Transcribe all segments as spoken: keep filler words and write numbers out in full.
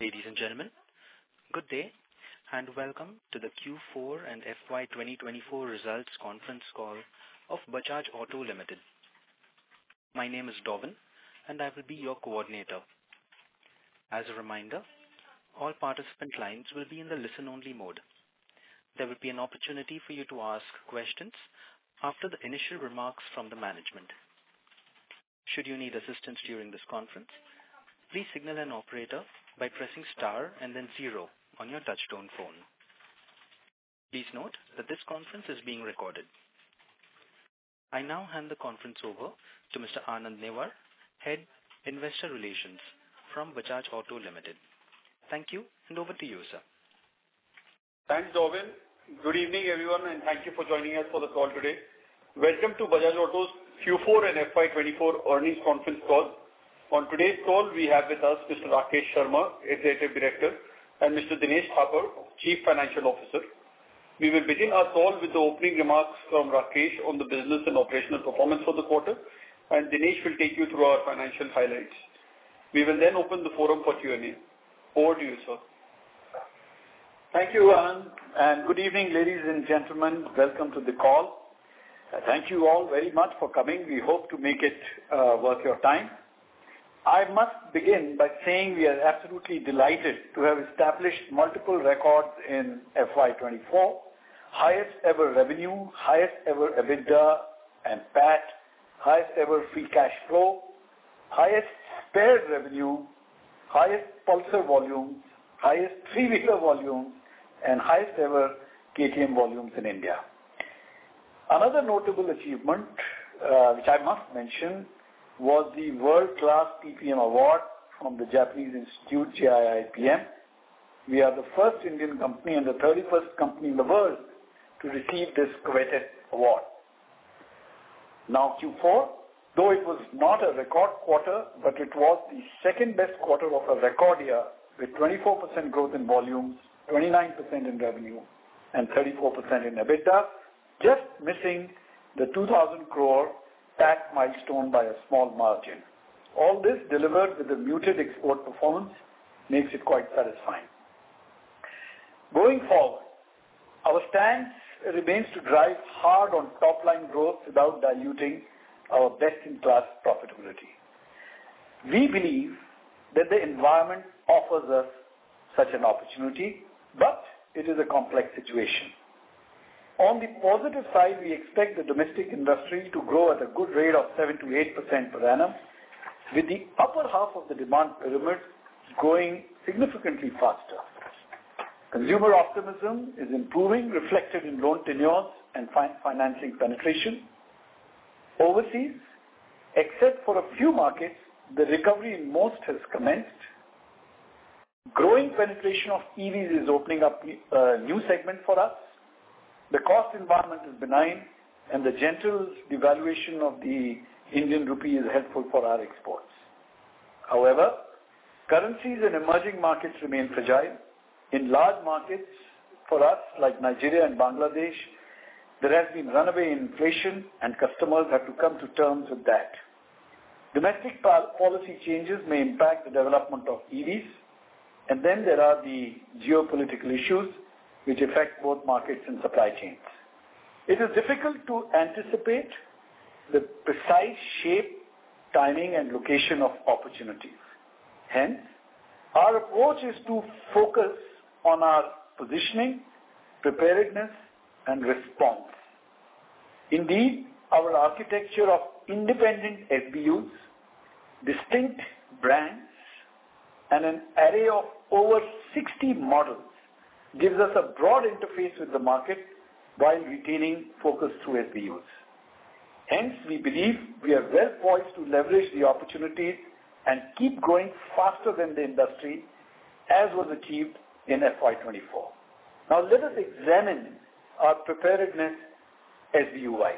Ladies and gentlemen, good day and welcome to the Q four and F Y twenty twenty-four results conference call of Bajaj Auto Limited. My name is Dovan and I will be your coordinator. As a reminder, all participant lines will be in the listen-only mode. There will be an opportunity for you to ask questions after the initial remarks from the management. Should you need assistance during this conference, please signal an operator by pressing star and then zero on your touchtone phone. Please note that this conference is being recorded. I now hand the conference over to Mister Anand Newar, Head Investor Relations from Bajaj Auto Limited. Thank you, and over to you, sir. Thanks, Dovan. Good evening, everyone, and thank you for joining us for the call today. Welcome to Bajaj Auto's Q four and F Y twenty-four earnings conference call. On today's call, we have with us Mister Rakesh Sharma, Executive Director, and Mister Dinesh Thapar, Chief Financial Officer. We will begin our call with the opening remarks from Rakesh on the business and operational performance for the quarter, and Dinesh will take you through our financial highlights. We will then open the forum for Q and A. Over to you, sir. Thank you, Anand, and good evening, ladies and gentlemen. Welcome to the call. Uh, thank you all very much for coming. We hope to make it uh, worth your time. I must begin by saying we are absolutely delighted to have established multiple records in F Y twenty-four, highest ever revenue, highest ever EBITDA and P A T, highest ever free cash flow, highest spares revenue, highest Pulsar volumes, highest three-wheeler volumes, and highest ever K T M volumes in India. Another notable achievement, uh, which I must mention, was the World Class P P M Award from the Japanese Institute J I I P M. We are the first Indian company and the thirty-first company in the world to receive this coveted award. Now Q four, though it was not a record quarter, but it was the second best quarter of a record year with twenty-four percent growth in volumes, twenty-nine percent in revenue, and thirty-four percent in EBITDA, just missing the two thousand crore P A T milestone by a small margin. All this delivered with a muted export performance makes it quite satisfying. Going forward, our stance remains to drive hard on top-line growth without diluting our best-in-class profitability. We believe that the environment offers us such an opportunity, but it is a complex situation. On the positive side, we expect the domestic industry to grow at a good rate of seven to eight percent per annum, with the upper half of the demand pyramid growing significantly faster. Consumer optimism is improving, reflected in loan tenures and fin- financing penetration. Overseas, except for a few markets, the recovery in most has commenced. Growing penetration of E Vs is opening up a new segment for us. The cost environment is benign, and the gentle devaluation of the Indian rupee is helpful for our exports. However, currencies in emerging markets remain fragile. In large markets for us, like Nigeria and Bangladesh, there has been runaway inflation, and customers have to come to terms with that. Domestic policy changes may impact the development of E Vs, and then there are the geopolitical issues which affect both markets and supply chains. It is difficult to anticipate the precise shape, timing, and location of opportunities. Hence, our approach is to focus on our positioning, preparedness, and response. Indeed, our architecture of independent S B Us, distinct brands, and an array of over sixty models gives us a broad interface with the market while retaining focus through S B Us. Hence, we believe we are well poised to leverage the opportunities and keep growing faster than the industry, as was achieved in F Y twenty-four. Now, let us examine our preparedness S B U-wise.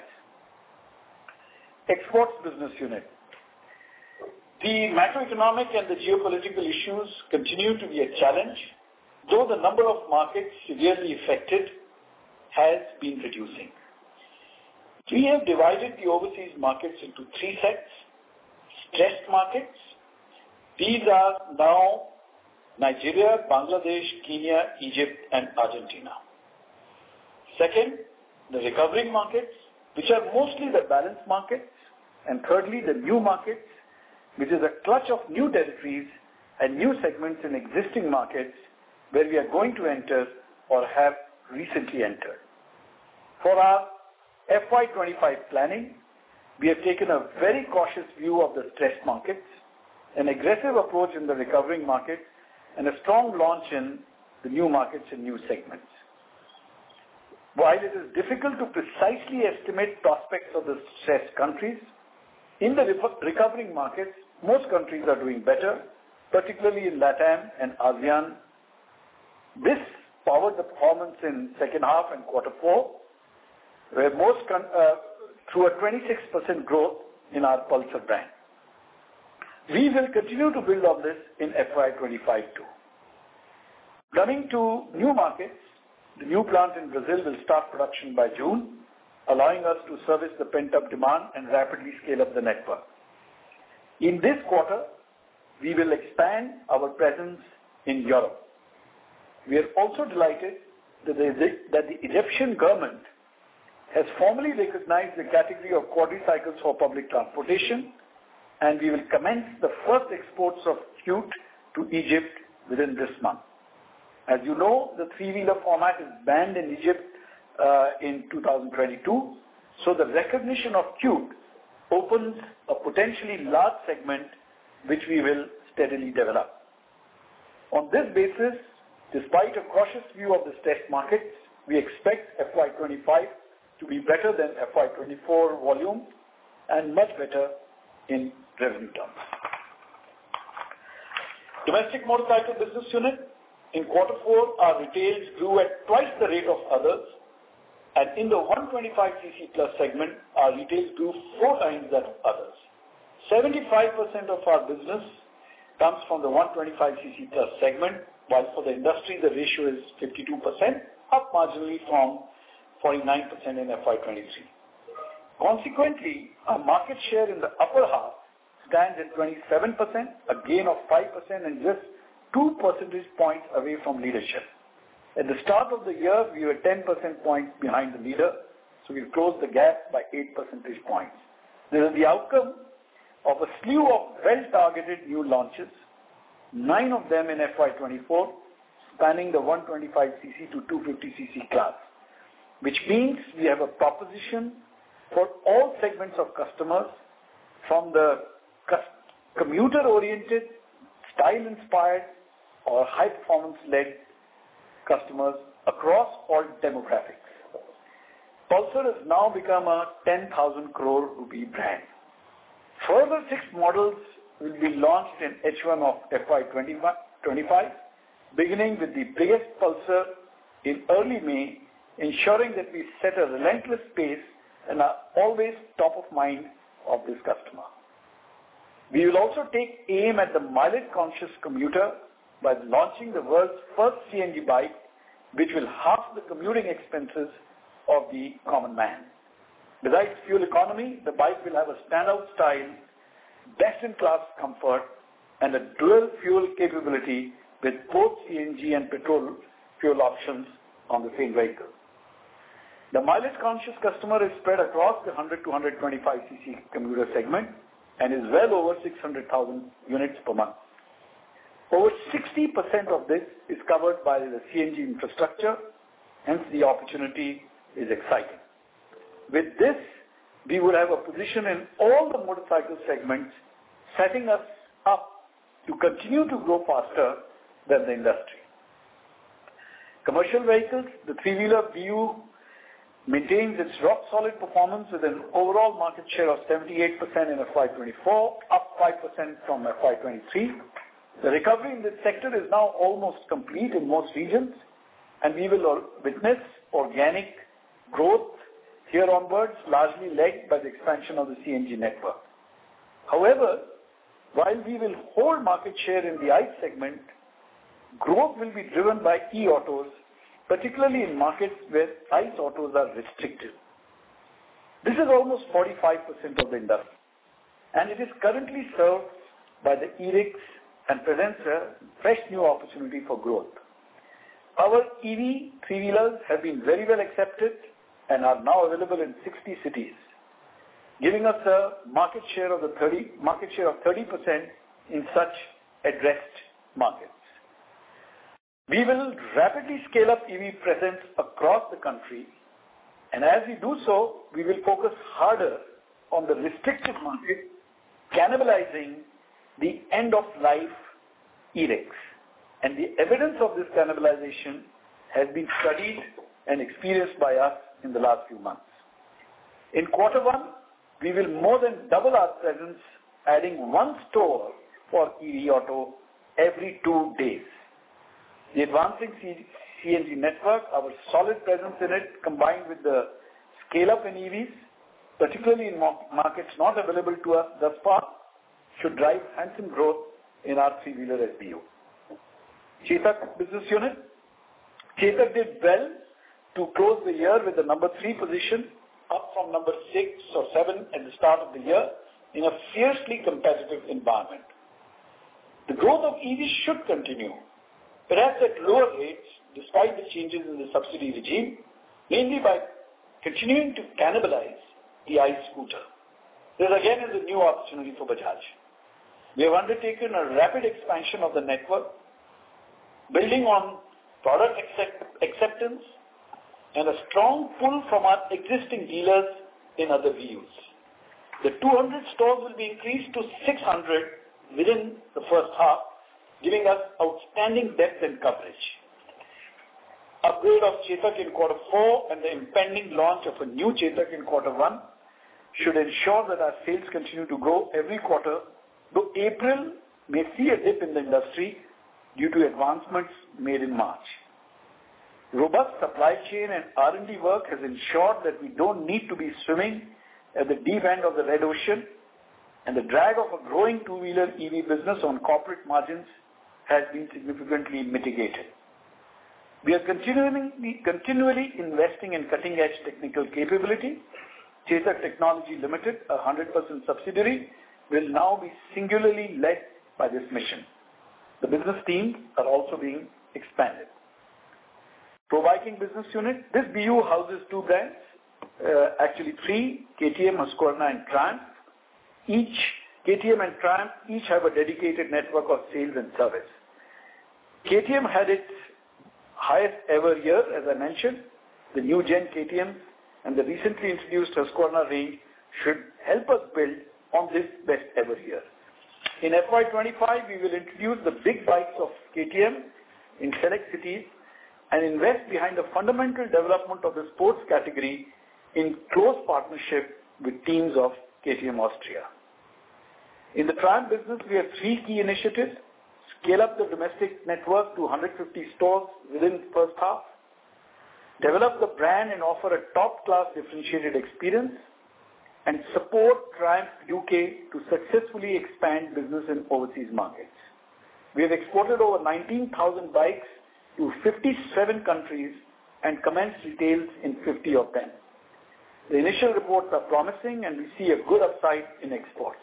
Exports business unit. The macroeconomic and the geopolitical issues continue to be a challenge, though the number of markets severely affected has been reducing. We have divided the overseas markets into three sets. Stressed markets. These are now Nigeria, Bangladesh, Kenya, Egypt, and Argentina. Second, the recovering markets, which are mostly the balanced markets. And thirdly, the new markets, which is a clutch of new territories and new segments in existing markets where we are going to enter or have recently entered. For our F Y twenty-five planning, we have taken a very cautious view of the stressed markets, an aggressive approach in the recovering markets, and a strong launch in the new markets and new segments. While it is difficult to precisely estimate prospects of the stressed countries, in the recovering markets, most countries are doing better, particularly in LATAM and ASEAN. This powered the performance in second half and quarter four, where most uh, through a twenty-six percent growth in our Pulsar brand. We will continue to build on this in F Y twenty-five too. Coming to new markets, the new plant in Brazil will start production by June, allowing us to service the pent-up demand and rapidly scale up the network. In this quarter, we will expand our presence in Europe. We are also delighted that the, that the Egyptian government has formally recognized the category of quadricycles for public transportation, and we will commence the first exports of Qute to Egypt within this month. As you know, the three-wheeler format is banned in Egypt uh, in two thousand twenty-two, so the recognition of Qute opens a potentially large segment which we will steadily develop. On this basis, despite a cautious view of the stressed markets, we expect F Y twenty-five to be better than F Y twenty-four volume and much better in revenue terms. Domestic motorcycle business unit, in quarter four, our retails grew at twice the rate of others, and in the one twenty-five c c plus segment, our retails grew four times that of others. seventy-five percent of our business comes from the one twenty-five c c plus segment, while for the industry, the ratio is fifty-two percent, up marginally from forty-nine percent in F Y twenty-three. Consequently, our market share in the upper half stands at twenty-seven percent, a gain of five percent and just two percentage points away from leadership. At the start of the year, we were ten percent points behind the leader, so we've closed the gap by eight percentage points. This is the outcome of a slew of well-targeted new launches, nine of them in F Y twenty-four, spanning the one twenty-five c c to two fifty c c class, which means we have a proposition for all segments of customers, from the commuter-oriented, style-inspired, or high-performance-led customers across all demographics. Pulsar has now become a ten thousand crore rupee brand. Further six models will be launched in H one of F Y twenty-five, beginning with the biggest Pulsar in early May, ensuring that we set a relentless pace and are always top of mind of this customer. We will also take aim at the mileage-conscious commuter by launching the world's first C N G bike, which will halve the commuting expenses of the common man. Besides fuel economy, the bike will have a standout style, best-in-class comfort, and a dual fuel capability with both C N G and petrol fuel options on the same vehicle. The mileage-conscious customer is spread across the one hundred to one twenty-five c c commuter segment and is well over six hundred thousand units per month. Over sixty percent of this is covered by the C N G infrastructure, hence the opportunity is exciting. With this, we would have a position in all the motorcycle segments, setting us up to continue to grow faster than the industry. Commercial vehicles, the three-wheeler B U maintains its rock-solid performance with an overall market share of seventy-eight percent in F Y twenty-four, up five percent from F Y twenty-three. The recovery in this sector is now almost complete in most regions, and we will witness organic growth here onwards, largely led by the expansion of the C N G network. However, while we will hold market share in the ICE segment, growth will be driven by e-autos, particularly in markets where ICE autos are restricted. This is almost forty-five percent of the industry, and it is currently served by the e-rickshaws and presents a fresh new opportunity for growth. Our E V three-wheelers have been very well accepted and are now available in sixty cities, giving us a market share of the thirty market share of thirty percent in such addressed markets. We will rapidly scale up E V presence across the country, and as we do so, we will focus harder on the restricted market, cannibalizing the end-of-life e-rickshaws. And the evidence of this cannibalization has been studied and experienced by us in the last few months. In quarter one, we will more than double our presence, adding one store for E V Auto every two days. The advancing C N G network, our solid presence in it, combined with the scale-up in E Vs, particularly in markets not available to us thus far, should drive handsome growth in our three-wheeler S B U. Chetak business unit. Chetak did well to close the year with the number three position, up from number six or seven at the start of the year in a fiercely competitive environment. The growth of E Vs should continue, perhaps at lower rates despite the changes in the subsidy regime, mainly by continuing to cannibalize the ICE scooter. This again is a new opportunity for Bajaj. We have undertaken a rapid expansion of the network, building on product accept- acceptance and a strong pull from our existing dealers in other V Us. The two hundred stores will be increased to six hundred within the first half, giving us outstanding depth and coverage. Upgrade of Chetak in quarter four and the impending launch of a new Chetak in quarter one should ensure that our sales continue to grow every quarter, though April may see a dip in the industry due to advancements made in March. Robust supply chain and R and D work has ensured that we don't need to be swimming at the deep end of the red ocean, and the drag of a growing two-wheeler E V business on corporate margins has been significantly mitigated. We are continually, continually investing in cutting-edge technical capability. Chetak Technology Limited, a one hundred percent subsidiary, will now be singularly led by this mission. The business teams are also being expanded. Pro Biking business unit. This B U houses two brands, uh, actually three, K T M, Husqvarna and Triumph. Each, K T M and Triumph, each have a dedicated network of sales and service. K T M had its highest ever year, as I mentioned. The new gen K T Ms and the recently introduced Husqvarna range should help us build on this best ever year. In F Y twenty-five, we will introduce the big bikes of K T M in select cities and invest behind the fundamental development of the sports category in close partnership with teams of K T M Austria. In the Triumph business, we have three key initiatives. Scale up the domestic network to one hundred fifty stores within the first half. Develop the brand and offer a top-class differentiated experience. And support Triumph U K to successfully expand business in overseas markets. We have exported over nineteen thousand bikes to fifty-seven countries and commenced retails in fifty of them. The initial reports are promising and we see a good upside in exports.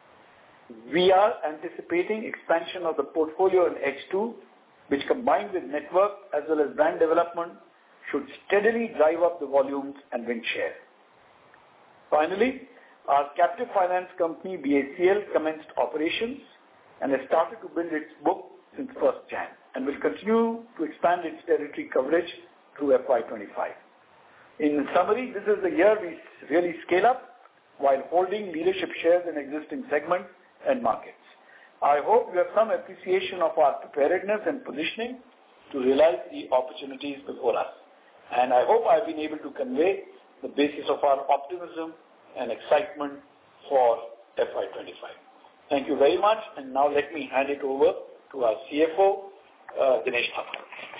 We are anticipating expansion of the portfolio in H two, which combined with network as well as brand development should steadily drive up the volumes and win share. Finally, our captive finance company B A C L commenced operations and has started to build its book since first January and will continue to expand its territory coverage through F Y twenty-five. In summary, this is the year we really scale up while holding leadership shares in existing segments and markets. I hope you have some appreciation of our preparedness and positioning to realize the opportunities before us. And I hope I've been able to convey the basis of our optimism and excitement for F Y twenty-five. Thank you very much. And now let me hand it over to our C F O, uh, Dinesh Thapar.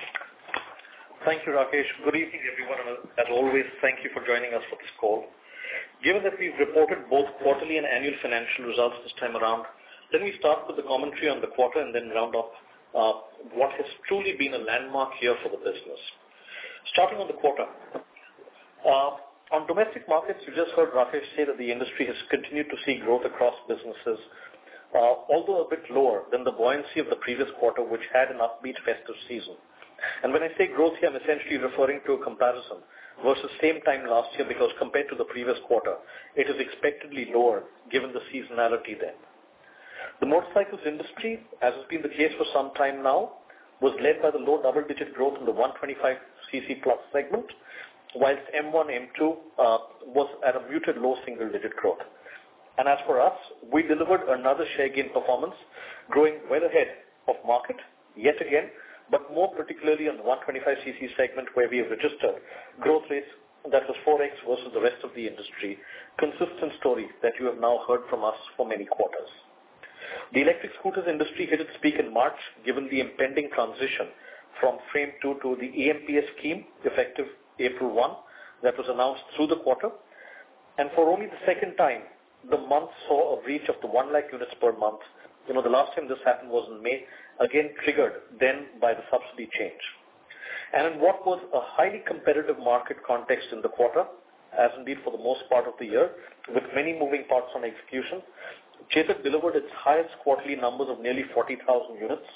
Thank you, Rakesh. Good evening, everyone. And as always, thank you for joining us for this call. Given that we've reported both quarterly and annual financial results this time around, let me start with the commentary on the quarter and then round up uh, what has truly been a landmark year for the business. Starting on the quarter. Uh, on domestic markets, you just heard Rakesh say that the industry has continued to see growth across businesses. uh, although a bit lower than the buoyancy of the previous quarter, which had an upbeat festive season. And when I say growth here, I'm essentially referring to a comparison versus same time last year, because compared to the previous quarter, it is expectedly lower given the seasonality then. The motorcycles industry, as has been the case for some time now, was led by the low double-digit growth in the one twenty-five c c plus segment, whilst M one, M two uh, was at a muted low single-digit growth. And as for us, we delivered another share gain performance, growing well ahead of market, yet again, but more particularly on the one twenty-five c c segment, where we have registered growth rates that was four x versus the rest of the industry. Consistent story that you have now heard from us for many quarters. The electric scooters industry hit its peak in March, given the impending transition from FAME two to the E M P S scheme, effective April first, that was announced through the quarter. And for only the second time, the month saw a breach of the one lakh units per month. You know, the last time this happened was in May, again triggered then by the subsidy change. And in what was a highly competitive market context in the quarter, as indeed for the most part of the year, with many moving parts on execution, Chetak delivered its highest quarterly numbers of nearly forty thousand units,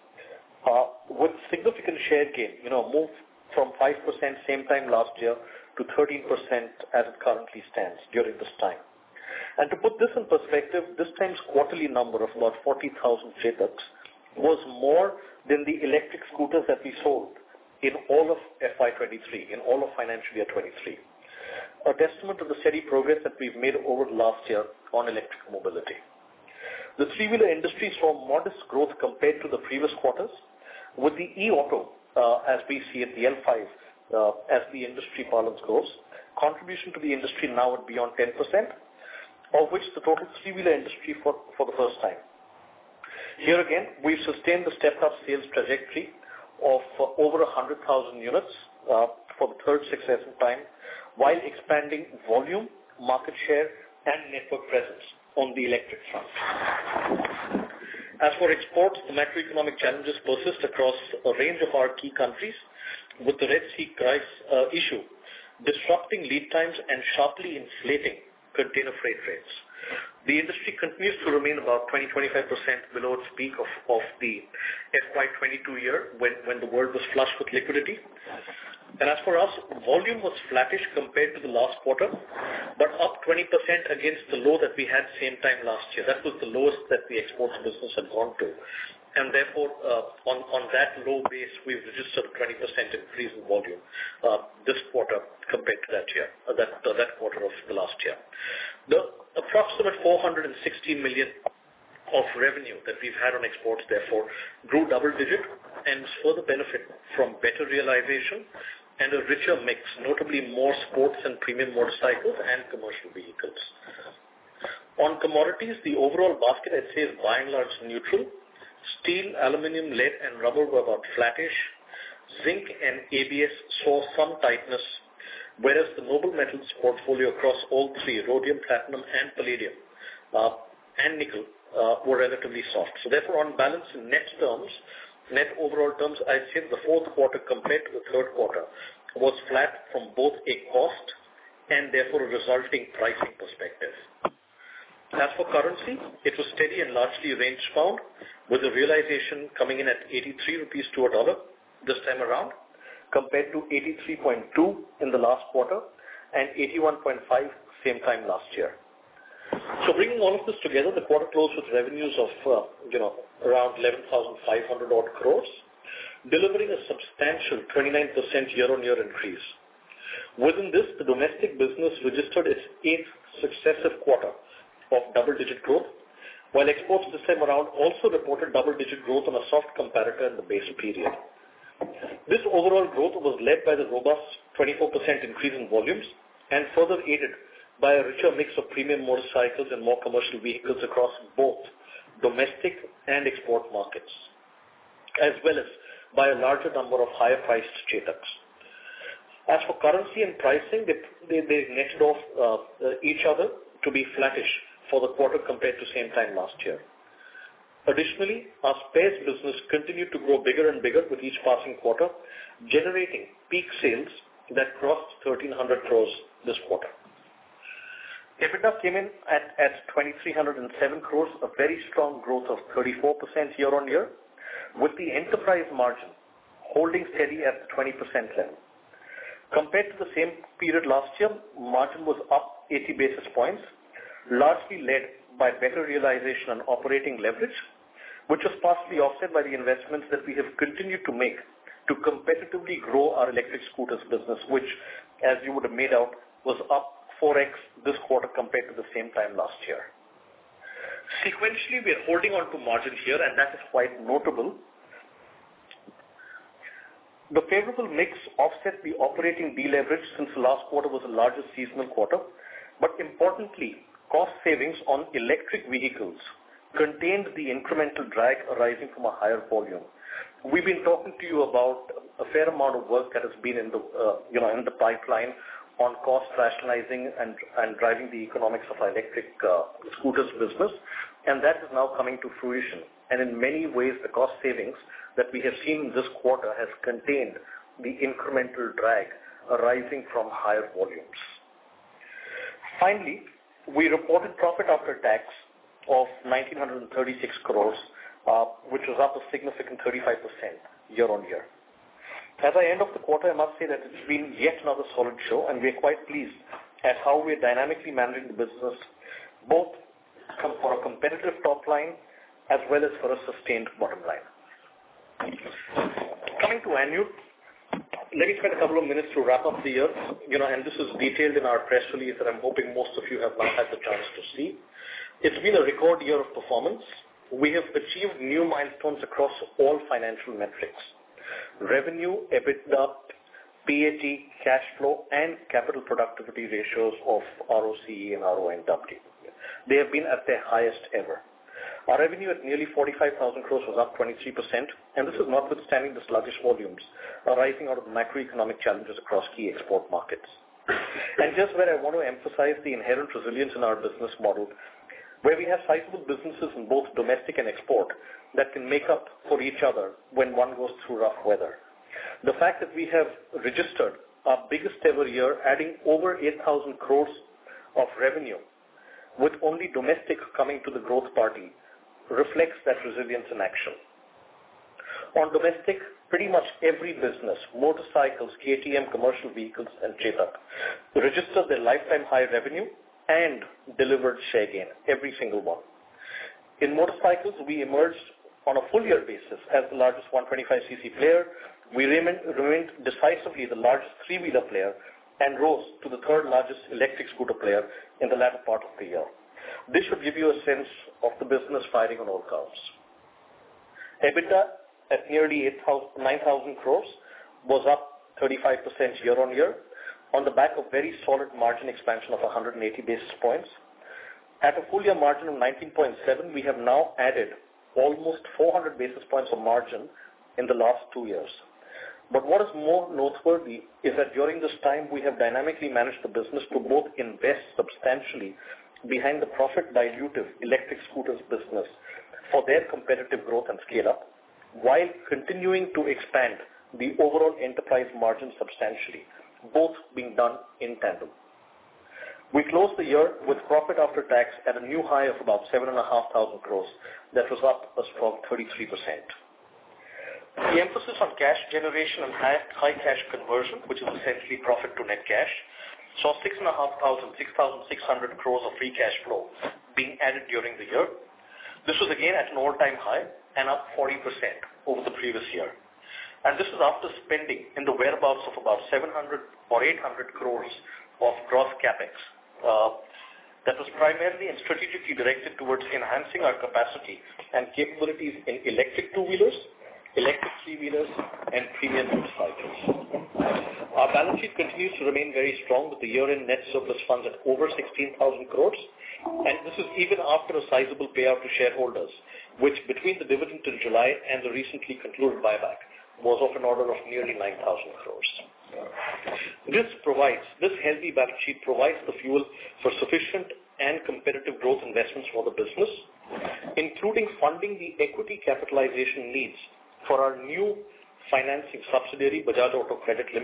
uh, with significant share gain, you know, move from five percent same time last year to thirteen percent as it currently stands during this time. And to put this in perspective, this time's quarterly number of about forty thousand Chetaks was more than the electric scooters that we sold in all of F Y twenty-three, in all of financial year twenty-three. A testament to the steady progress that we've made over the last year on electric mobility. The three-wheeler industry saw modest growth compared to the previous quarters, with the e-auto, uh, as we see it, the L five, uh, as the industry parlance goes, contribution to the industry now at beyond ten percent, of which the total three-wheeler industry for, for the first time. Here again, we've sustained the stepped-up sales trajectory of uh, over one hundred thousand units uh, for the third successive time, while expanding volume, market share, and network presence on the electric front. As for exports, the macroeconomic challenges persist across a range of our key countries, with the Red Sea crisis uh, issue disrupting lead times and sharply inflating container freight rates. The industry continues to remain about twenty to twenty-five percent below its peak of, of the F Y twenty-two year, when, when the world was flush with liquidity. And as for us, volume was flattish compared to the last quarter, but up twenty percent against the low that we had same time last year. That was the lowest that the exports business had gone to. And therefore, uh, on, on that low base, we've registered a twenty percent increase in volume uh, this quarter compared to that year, uh, that, uh, that quarter of the last year. The approximate four hundred sixty million of revenue that we've had on exports, therefore, grew double digit and further benefit from better realization and a richer mix, notably more sports and premium motorcycles and commercial vehicles. On commodities, the overall basket, I'd say, is by and large neutral. Steel, aluminium, lead, and rubber were about flattish. Zinc and A B S saw some tightness, whereas the noble metals portfolio across all three, rhodium, platinum, and palladium, uh, and nickel, uh, were relatively soft. So therefore, on balance, in net terms, net overall terms, I'd say the fourth quarter compared to the third quarter was flat from both a cost and therefore a resulting pricing perspective. As for currency, it was steady and largely range-bound, with the realization coming in at eighty-three rupees to a dollar this time around, compared to eighty-three point two in the last quarter and eighty-one point five same time last year. So bringing all of this together, the quarter closed with revenues of, uh, you know, around eleven thousand five hundred odd crores, delivering a substantial twenty-nine percent year-on-year increase. Within this, the domestic business registered its eighth successive quarter of double-digit growth, while exports this time around also reported double-digit growth on a soft comparator in the base period. This overall growth was led by the robust twenty-four percent increase in volumes and further aided by a richer mix of premium motorcycles and more commercial vehicles across both domestic and export markets, as well as by a larger number of higher-priced Chetaks. As for currency and pricing, they, they, they netted off uh, uh, each other to be flattish for the quarter compared to same time last year. Additionally, our spares business continued to grow bigger and bigger with each passing quarter, generating peak sales that crossed thirteen hundred crores this quarter. EBITDA came in at, at two thousand three hundred seven crores, a very strong growth of thirty-four percent year-on-year, with the enterprise margin holding steady at the twenty percent level. Compared to the same period last year, margin was up eighty basis points, largely led by better realization and operating leverage, which was partially offset by the investments that we have continued to make to competitively grow our electric scooters business, which, as you would have made out, was up four x this quarter compared to the same time last year. Sequentially, we are holding on to margin here, and that is quite notable. The favorable mix offset the operating deleverage since the last quarter was the largest seasonal quarter, but importantly, cost savings on electric vehicles contained the incremental drag arising from a higher volume. We've been talking to you about a fair amount of work that has been in the, uh, you know, in the pipeline on cost rationalizing and, and driving the economics of our electric uh, scooters business, and that is now coming to fruition. And in many ways, the cost savings that we have seen this quarter has contained the incremental drag arising from higher volumes. Finally, we reported profit after tax of one thousand nine hundred thirty-six crores, uh, which was up a significant thirty-five percent year-on-year. As I end of the quarter, I must say that it's been yet another solid show, and we're quite pleased at how we're dynamically managing the business, both for a competitive top line as well as for a sustained bottom line. Coming to annual, let me spend a couple of minutes to wrap up the year, you know, and this is detailed in our press release that I'm hoping most of you have not had the chance to see. It's been a record year of performance. We have achieved new milestones across all financial metrics. Revenue, EBITDA, P A T, cash flow, and capital productivity ratios of R O C E and R O N W. They have been at their highest ever. Our revenue at nearly forty-five thousand crores was up twenty-three percent, and this is notwithstanding the sluggish volumes arising out of the macroeconomic challenges across key export markets. And just where I want to emphasize the inherent resilience in our business model, where we have sizable businesses in both domestic and export that can make up for each other when one goes through rough weather. The fact that we have registered our biggest ever year, adding over eight thousand crores of revenue, with only domestic coming to the growth party, reflects that resilience in action. On domestic, pretty much every business, motorcycles, K T M, commercial vehicles, and Chetak, registered their lifetime high revenue and delivered share gain, every single one. In motorcycles, we emerged on a full year basis as the largest one twenty-five c c player. We remained, remained decisively the largest three-wheeler player and rose to the third largest electric scooter player in the latter part of the year. This should give you a sense of the business firing on all counts. EBITDA at nearly nine thousand crores was up thirty-five percent year-on-year on the back of very solid margin expansion of one hundred eighty basis points. At a full year margin of nineteen point seven, we have now added almost four hundred basis points of margin in the last two years. But what is more noteworthy is that during this time, we have dynamically managed the business to both invest substantially behind the profit dilutive electric scooters business for their competitive growth and scale up, while continuing to expand the overall enterprise margin substantially, both being done in tandem. We closed the year with profit after tax at a new high of about seven thousand five hundred crores, that was up a strong thirty-three percent. The emphasis on cash generation and high, high cash conversion, which is essentially profit to net cash, saw six thousand five hundred, six thousand six hundred crores of free cash flow being added during the year. This was again at an all-time high and up forty percent over the previous year. And this is after spending in the whereabouts of about seven hundred or eight hundred crores of gross capex. Uh, that was primarily and strategically directed towards enhancing our capacity and capabilities in electric two-wheelers, electric three-wheelers, and premium motorcycles. Our balance sheet continues to remain very strong with the year-end net surplus funds at over sixteen thousand crores, and this is even after a sizable payout to shareholders, which between the dividend in July and the recently concluded buyback was of an order of nearly nine thousand crores. This provides, this healthy balance sheet provides the fuel for sufficient and competitive growth investments for the business, including funding the equity capitalization needs for our new financing subsidiary, Bajaj Auto Credit Limit,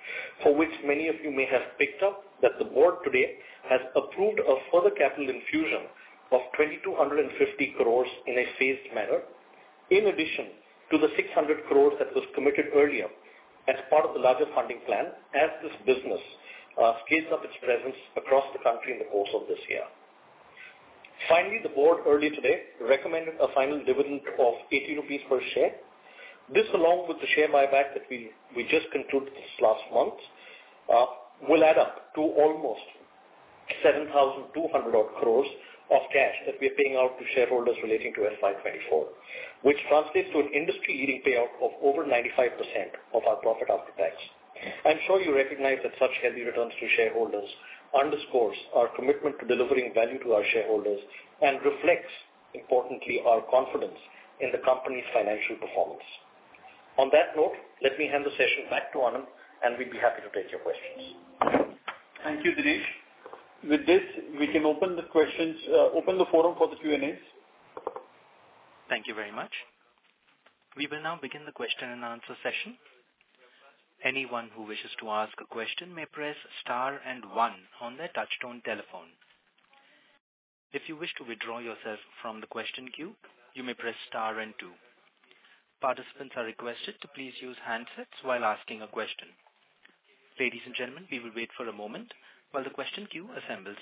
for which many of you may have picked up that the board today has approved a further capital infusion of two thousand two hundred fifty crores in a phased manner, in addition to the six hundred crores that was committed earlier as part of the larger funding plan as this business uh, scales up its presence across the country in the course of this year. Finally, the board earlier today recommended a final dividend of eighty rupees per share. This, along with the share buyback that we, we just concluded this last month, uh, will add up to almost seven thousand two hundred odd crores of cash that we are paying out to shareholders relating to F Y twenty-four, which translates to an industry-leading payout of over ninety-five percent of our profit after tax. I'm sure you recognize that such healthy returns to shareholders underscores our commitment to delivering value to our shareholders and reflects, importantly, our confidence in the company's financial performance. On that note, let me hand the session back to Anand, and we'd be happy to take your questions. Thank you, Dinesh. With this, we can open the questions, uh, open the forum for the Q and A's. Thank you very much. We will now begin the question and answer session. Anyone who wishes to ask a question may press star and one on their touchtone telephone. If you wish to withdraw yourself from the question queue, you may press star and two. Participants are requested to please use handsets while asking a question. Ladies and gentlemen, we will wait for a moment while the question queue assembles.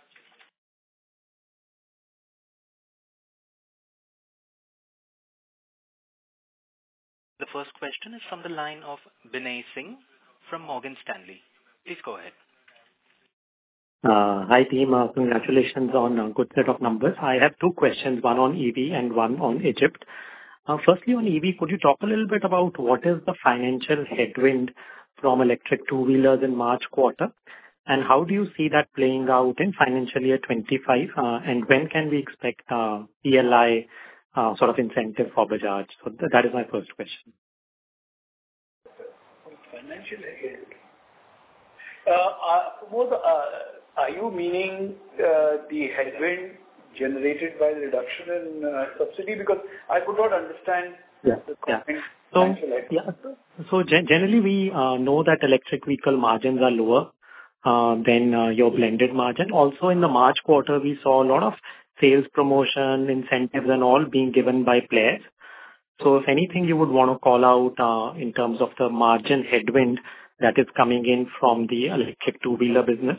The first question is from the line of Binay Singh from Morgan Stanley. Please go ahead. Uh, hi team, uh, congratulations on a good set of numbers. I have two questions, one on E V and one on Egypt. Uh, firstly on E V, could you talk a little bit about what is the financial headwind from electric two-wheelers in March quarter? And how do you see that playing out in financial year twenty-five? Uh, and when can we expect uh, P L I uh, sort of incentive for Bajaj? So th- that is my first question. Financial headwind. Uh, uh, Pramod, uh, are you meaning uh, the headwind generated by the reduction in uh, subsidy? Because I could not understand yeah, the yeah. So, yeah, so gen- generally we uh, know that electric vehicle margins are lower uh, than uh, your blended margin. Also in the March quarter, we saw a lot of sales promotion, incentives and all being given by players. So if anything you would want to call out uh, in terms of the margin headwind that is coming in from the electric two-wheeler business?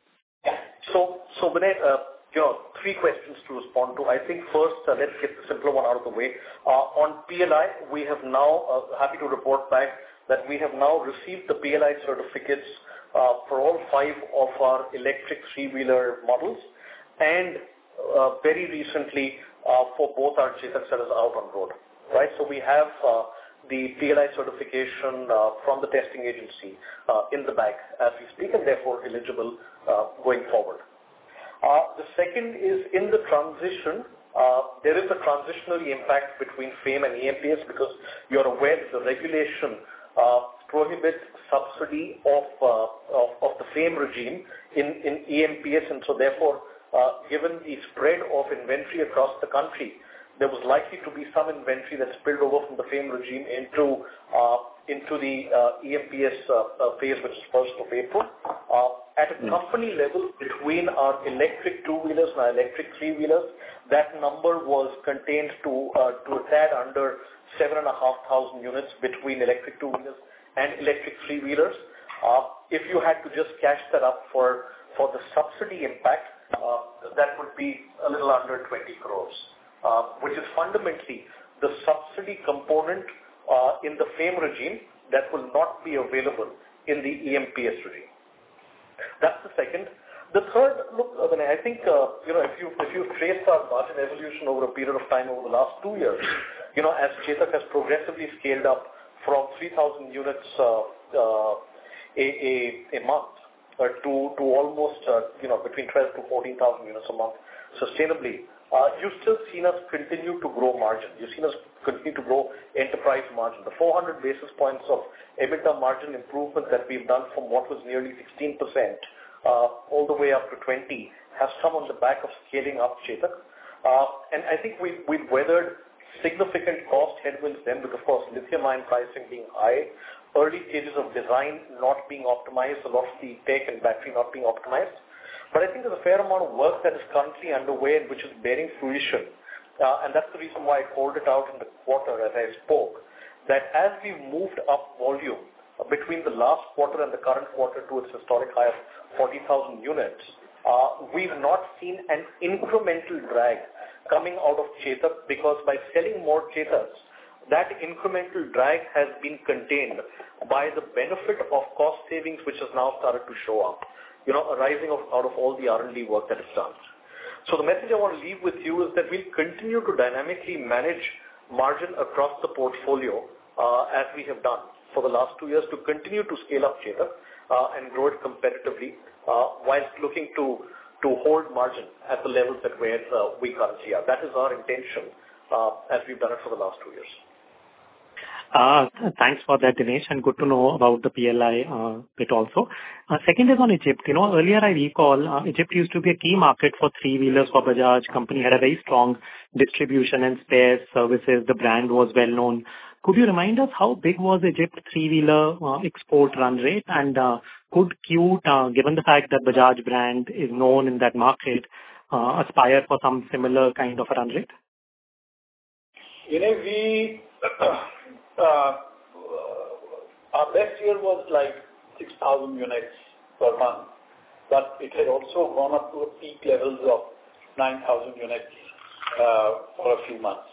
So, so Binay, uh, you know, three questions to respond to. I think first, uh, let's get the simpler one out of the way. Uh, on P L I, we have now, uh, happy to report back that we have now received the P L I certificates uh, for all five of our electric three-wheeler models, and uh, very recently uh, for both our Chetak sellers out on road. Right, so we have uh, the P L I certification uh, from the testing agency uh, in the bag as we speak, and therefore eligible uh, going forward. Uh, the second is in the transition, uh, there is a transitionary impact between FAME and E M P S because you're aware that the regulation uh, prohibits subsidy of, uh, of, of the FAME regime in, in E M P S, and so therefore, uh, given the spread of inventory across the country, there was likely to be some inventory that spilled over from the FAME regime into uh, into the uh, E M P S uh, uh, phase, which is first of April. Uh, at a company level, between our electric two-wheelers and our electric three-wheelers, that number was contained to uh, to a tad under seven and a half thousand units between electric two-wheelers and electric three-wheelers. Uh, if you had to just cash that up for for the subsidy impact, uh, that would be a little under twenty crores. Uh, which is fundamentally the subsidy component uh, in the FAME regime that will not be available in the E M P S regime. That's the second. The third, look, I think, uh, you know, if you if you trace our margin evolution over a period of time over the last two years, you know, as Chetak has progressively scaled up from three thousand units uh, uh, a, a, a month uh, to, to almost, uh, you know, between twelve to fourteen thousand units a month sustainably. Uh, you've still seen us continue to grow margin. You've seen us continue to grow enterprise margin. The four hundred basis points of EBITDA margin improvement that we've done from what was nearly sixteen percent uh, all the way up to twenty has come on the back of scaling up Chetak. Uh, and I think we, we've weathered significant cost headwinds then, with, of course, lithium-ion pricing being high, early stages of design not being optimized, a lot of the tech and battery not being optimized. But I think there's a fair amount of work that is currently underway and which is bearing fruition. Uh, and that's the reason why I called it out in the quarter as I spoke, that as we've moved up volume uh, between the last quarter and the current quarter to its historic high of forty thousand units, uh, we've not seen an incremental drag coming out of Chetak, because by selling more Chetaks, that incremental drag has been contained by the benefit of cost savings which has now started to show up, you know, arising of, out of all the R and D work that is done. So the message I want to leave with you is that we'll continue to dynamically manage margin across the portfolio uh, as we have done for the last two years to continue to scale up Chetak uh, and grow it competitively uh, whilst looking to to hold margin at the levels that where uh, we currently are. That is our intention uh, as we've done it for the last two years. Uh, thanks for that, Dinesh, and good to know about the P L I uh, bit also. Uh, second is on Egypt. You know, earlier I recall uh, Egypt used to be a key market for three-wheelers for Bajaj. Company had a very strong distribution and spares services. The brand was well known. Could you remind us how big was Egypt three-wheeler uh, export run rate? And uh, could Qute, uh, given the fact that Bajaj brand is known in that market, uh, aspire for some similar kind of a run rate? You know, we... Uh, our best year was like six thousand units per month, but it had also gone up to peak levels of nine thousand units uh, for a few months.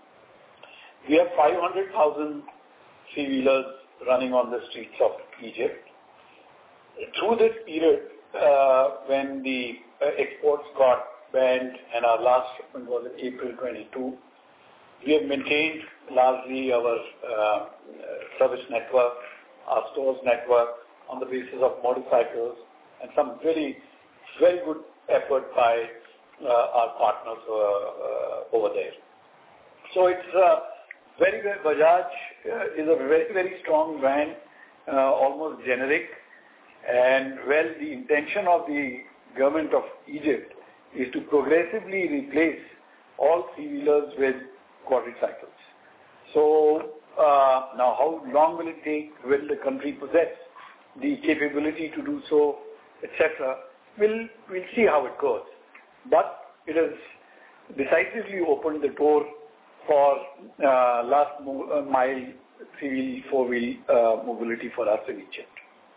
We have five hundred thousand three-wheelers running on the streets of Egypt. Through this period, uh, when the uh, exports got banned and our last shipment was in April twenty-two, we have maintained largely our uh, service network, our stores network on the basis of motorcycles and some very, very good effort by uh, our partners uh, uh, over there. So it's uh, very, very, Bajaj uh, is a very, very strong brand, uh, almost generic. And well, the intention of the government of Egypt is to progressively replace all three-wheelers with quadricycles. So uh, now how long will it take? Will the country possess the capability to do so, et cetera? We'll, we'll see how it goes. But it has decisively opened the door for uh, last mo- uh, mile three-wheel, four-wheel uh, mobility for us in Egypt.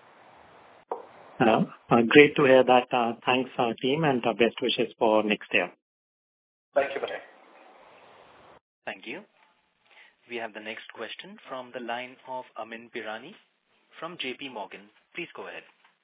Uh, uh, great to hear that. Uh, thanks, uh, team, and uh, best wishes for next year. Thank you, Vinay. Thank you. We have the next question from the line of Amin Pirani from J P Morgan. Please go ahead.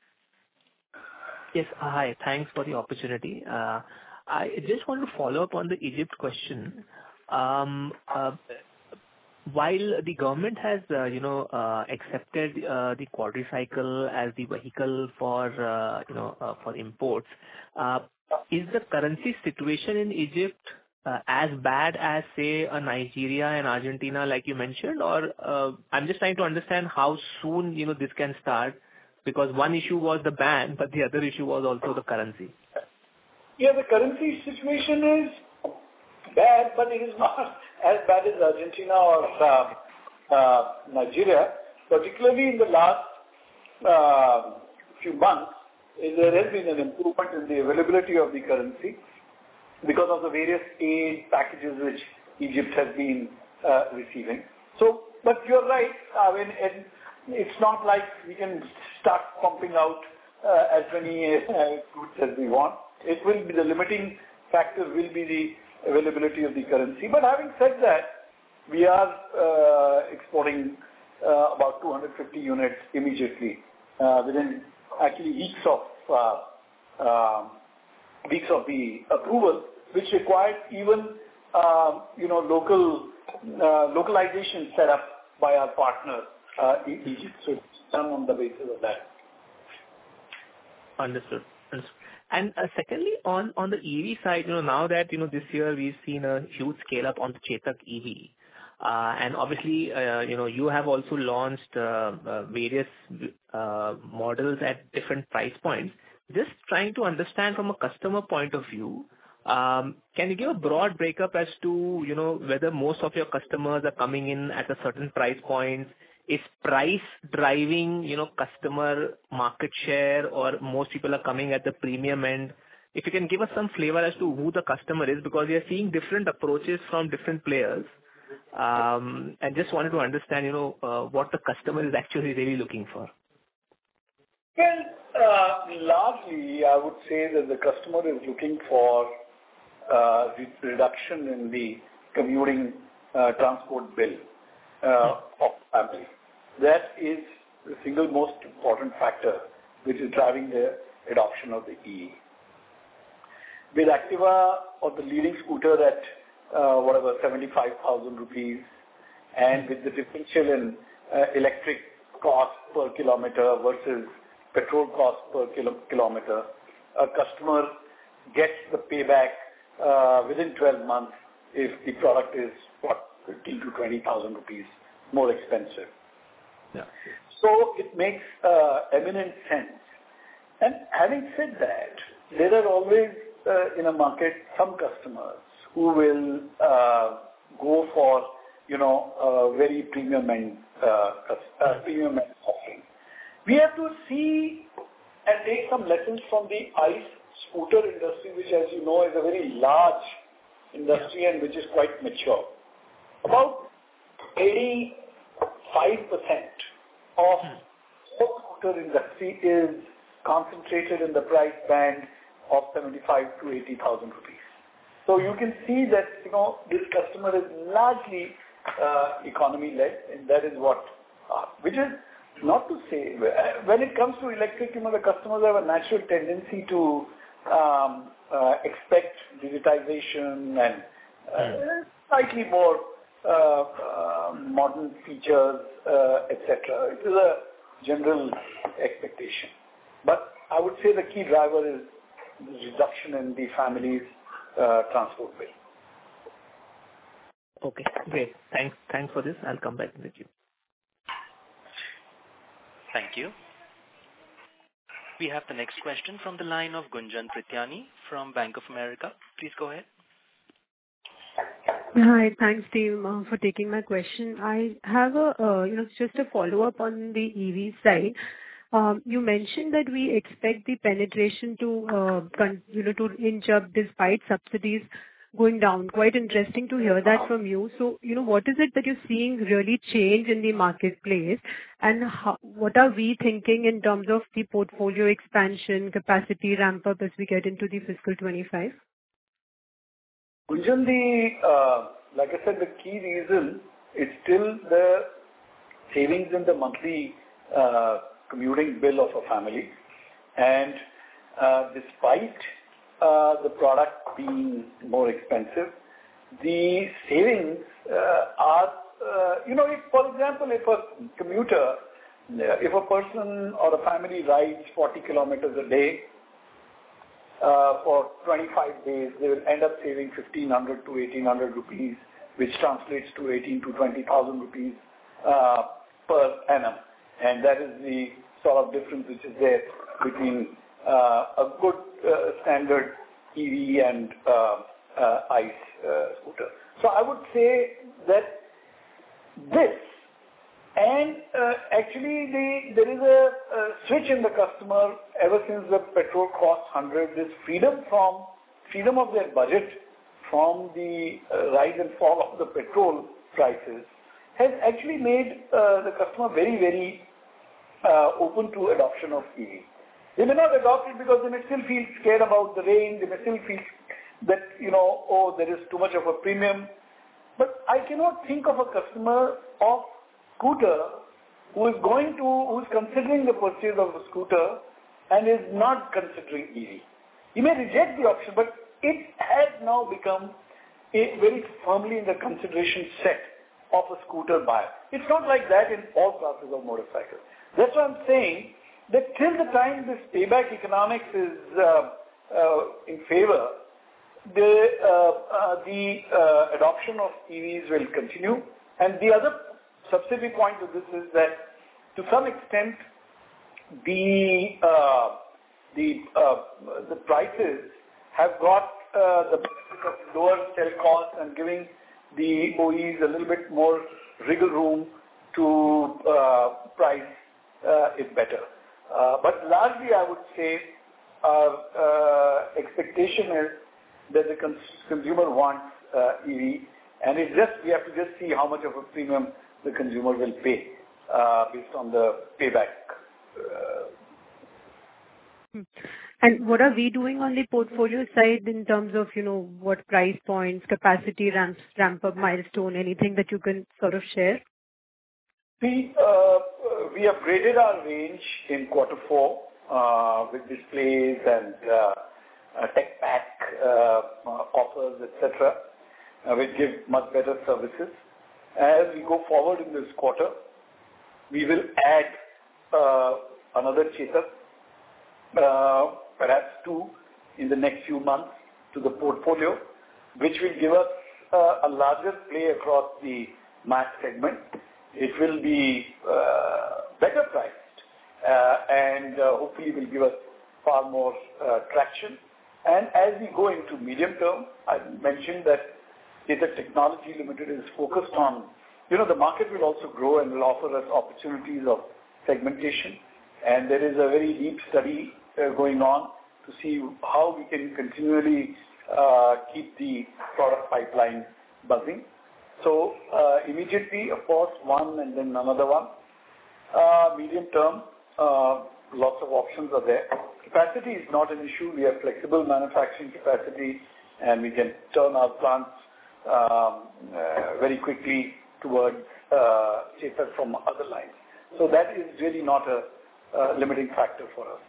Yes, hi. Thanks for the opportunity. Uh, I just want to follow up on the Egypt question. Um, uh, while the government has, uh, you know, uh, accepted uh, the quadricycle as the vehicle for, uh, you know, uh, for imports, uh, is the currency situation in Egypt Uh, as bad as, say, a Nigeria and Argentina, like you mentioned, or uh, I'm just trying to understand how soon, you know, this can start, because one issue was the ban, but the other issue was also the currency. Yeah, the currency situation is bad, but it is not as bad as Argentina or uh, uh, Nigeria. Particularly in the last uh, few months, there has been an improvement in the availability of the currency, because of the various aid packages which Egypt has been uh, receiving. So, but you're right, I mean, it, it's not like we can start pumping out uh, as many uh, goods as we want. It will be, the limiting factor will be the availability of the currency. But having said that, we are uh, exporting uh, about two hundred fifty units immediately uh, within actually weeks of uh, uh, weeks of the approval, which required even, uh, you know, local uh, localization set up by our partner uh, in Egypt. So it's done on the basis of that. Understood. Understood. And uh, secondly, on, on the E V side, you know, now that, you know, this year we've seen a huge scale up on the Chetak E V. Uh, and obviously, uh, you know, you have also launched uh, uh, various uh, models at different price points. Just trying to understand from a customer point of view, Um, Can you give a broad breakup as to, you know, whether most of your customers are coming in at a certain price point? Is price driving, you know, customer market share, or most people are coming at the premium end? If you can give us some flavor as to who the customer is, because we are seeing different approaches from different players. Um, And just wanted to understand, you know, uh, what the customer is actually really looking for. Well, uh, largely, I would say that the customer is looking for uh, re- reduction in the commuting uh, transport bill uh, of family. That is the single most important factor which is driving the adoption of the E V. With Activa or the leading scooter at uh, whatever seventy-five thousand rupees, and with the differential in uh, electric cost per kilometer versus petrol cost per kilo- kilometer, a customer gets the payback uh, within twelve months if the product is what fifteen to twenty thousand rupees more expensive. Yeah. So it makes uh, eminent sense. And having said that, there are always uh, in a market some customers who will uh, go for, you know, a very premium and uh, uh, premium and offering. We have to see and take some lessons from the ICE scooter industry, which, as you know, is a very large industry and which is quite mature. About eighty-five percent of the scooter industry is concentrated in the price band of seventy-five to eighty thousand rupees. So you can see that, you know, this customer is largely uh, economy-led, and that is what, uh, which is not to say, when it comes to electric, you know, the customers have a natural tendency to um, uh, expect digitization and uh, mm. slightly more uh, uh, modern features, uh, et cetera. It is a general expectation. But I would say the key driver is the reduction in the family's uh, transport bill. Okay, great. Thanks. Thanks for this. I'll come back with you. Thank you. We have the next question from the line of Gunjan Prithyani from Bank of America. Please go ahead. Hi, thanks, team, uh, for taking my question. I have a, uh, you know, just a follow-up on the E V side. Um, you mentioned that we expect the penetration to, uh, con- you know, to inch up despite subsidies going down. Quite interesting to hear that from you. So, you know, what is it that you're seeing really change in the marketplace, and how, what are we thinking in terms of the portfolio expansion, capacity ramp up as we get into the fiscal twenty-five? Gunjan, the, uh, like I said, the key reason is still the savings in the monthly uh, commuting bill of a family. And uh, despite uh, the product being more expensive, the savings uh, are, uh, you know, if, for example, if a commuter, if a person or a family rides forty kilometers a day, Uh, for twenty-five days, they will end up saving fifteen hundred to eighteen hundred rupees, which translates to eighteen to twenty thousand rupees uh, per annum. And that is the sort of difference which is there between uh, a good uh, standard E V and uh, uh, ICE uh, scooter. So I would say that this, and uh, actually the, there is a, a switch in the customer ever since the petrol cost one hundred, this freedom from, freedom of their budget from the uh, rise and fall of the petrol prices has actually made uh, the customer very, very uh, open to adoption of E V. They may not adopt it because they may still feel scared about the range, they may still feel that, you know, oh, there is too much of a premium. But I cannot think of a customer of scooter who is going to, who is considering the purchase of a scooter and is not considering E V. He may reject the option, but it has now become a very firmly in the consideration set of a scooter buyer. It's not like that in all classes of motorcycles. That's why I'm saying that till the time this payback economics is uh, uh, in favor, the, uh, uh, the uh, adoption of E Vs will continue. And the other subsidiary point of this is that to some extent the uh, the uh, the prices have got uh, the benefit of lower cell costs and giving the O Es a little bit more wriggle room to uh, price uh, is better. Uh, but largely, I would say our uh, expectation is that the cons- consumer wants uh, E V, and it's just we have to just see how much of a premium the consumer will pay uh, based on the payback. Uh, And what are we doing on the portfolio side in terms of, you know, what price points, capacity ramp, ramp up milestone, anything that you can sort of share? We uh, we upgraded our range in quarter four uh, with displays and uh, uh, tech pack uh, uh, offers, et cetera, uh, which give much better services. As we go forward in this quarter, we will add uh, another Chetak, uh, perhaps two in the next few months to the portfolio, which will give us uh, a larger play across the mass segment. It will be uh, better priced uh, and uh, hopefully will give us far more uh, traction. And as we go into medium term, I mentioned that Chetak Technology Limited is focused on, you know, the market will also grow and will offer us opportunities of segmentation. And there is a very deep study uh, going on to see how we can continually uh, keep the product pipeline buzzing. So uh, immediately, of course, one and then another one. Uh, medium term, uh, lots of options are there. Capacity is not an issue. We have flexible manufacturing capacity, and we can turn our plants um, uh, very quickly towards uh, Chetak from other lines. So that is really not a, a limiting factor for us.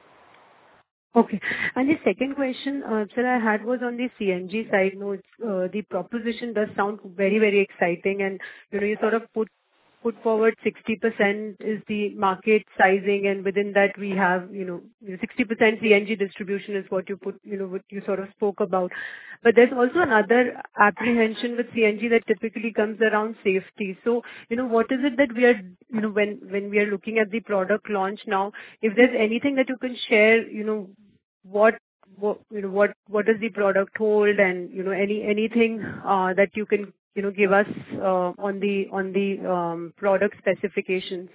Okay. And the second question, uh, sir, I had was on the C N G side. No, it's, uh, the proposition does sound very, very exciting, and you know, you sort of put put forward sixty percent is the market sizing, and within that we have, you know, sixty percent C N G distribution is what you put, you know, what you sort of spoke about. But there's also another apprehension with C N G that typically comes around safety. So, you know, what is it that we are, you know, when when we are looking at the product launch now, if there's anything that you can share, you know, what what you know what what does the product hold, and you know any anything uh, that you can you know give us uh, on the on the um, product specifications.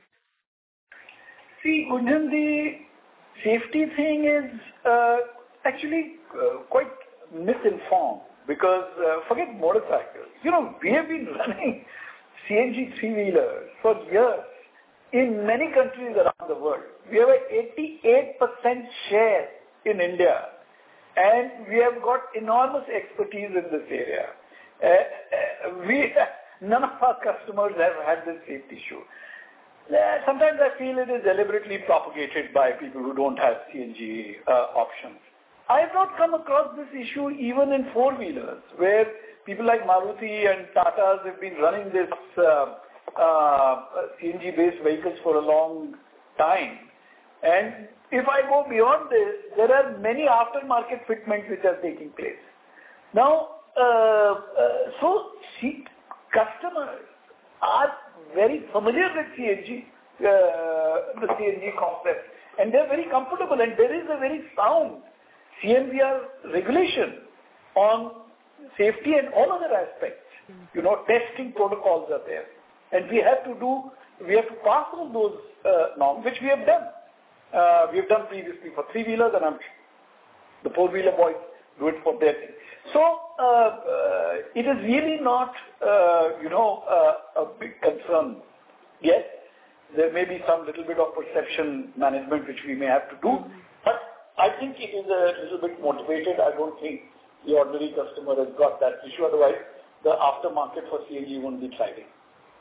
See, Gunjan, the safety thing is uh, actually uh, quite misinformed because uh, forget motorcycles. You know, we have been running C N G three-wheelers for years in many countries around the world. We have an eighty-eight percent share in India, and we have got enormous expertise in this area. Uh, uh, we, none of our customers have had this safety issue. Uh, sometimes I feel it is deliberately propagated by people who don't have C N G uh, options. I have not come across this issue even in four-wheelers, where people like Maruti and Tatas have been running this uh, uh, C N G-based vehicles for a long time. And if I go beyond this, there are many aftermarket fitments which are taking place. Now, uh, uh, so see, customers are very familiar with C N G, uh, the C N G concept, and they're very comfortable, and there is a very sound C N V R regulation on safety and all other aspects. You know, testing protocols are there, and we have to do, we have to pass all those uh, norms, which we have done. Uh, we have done previously for three-wheelers, and I'm, the four-wheeler boys do it for their thing. So, uh, uh, it is really not, uh, you know, uh, a big concern. Yes, there may be some little bit of perception management which we may have to do, but I think it is a little bit motivated. I don't think the ordinary customer has got that issue. Otherwise, the aftermarket for C N G won't be thriving.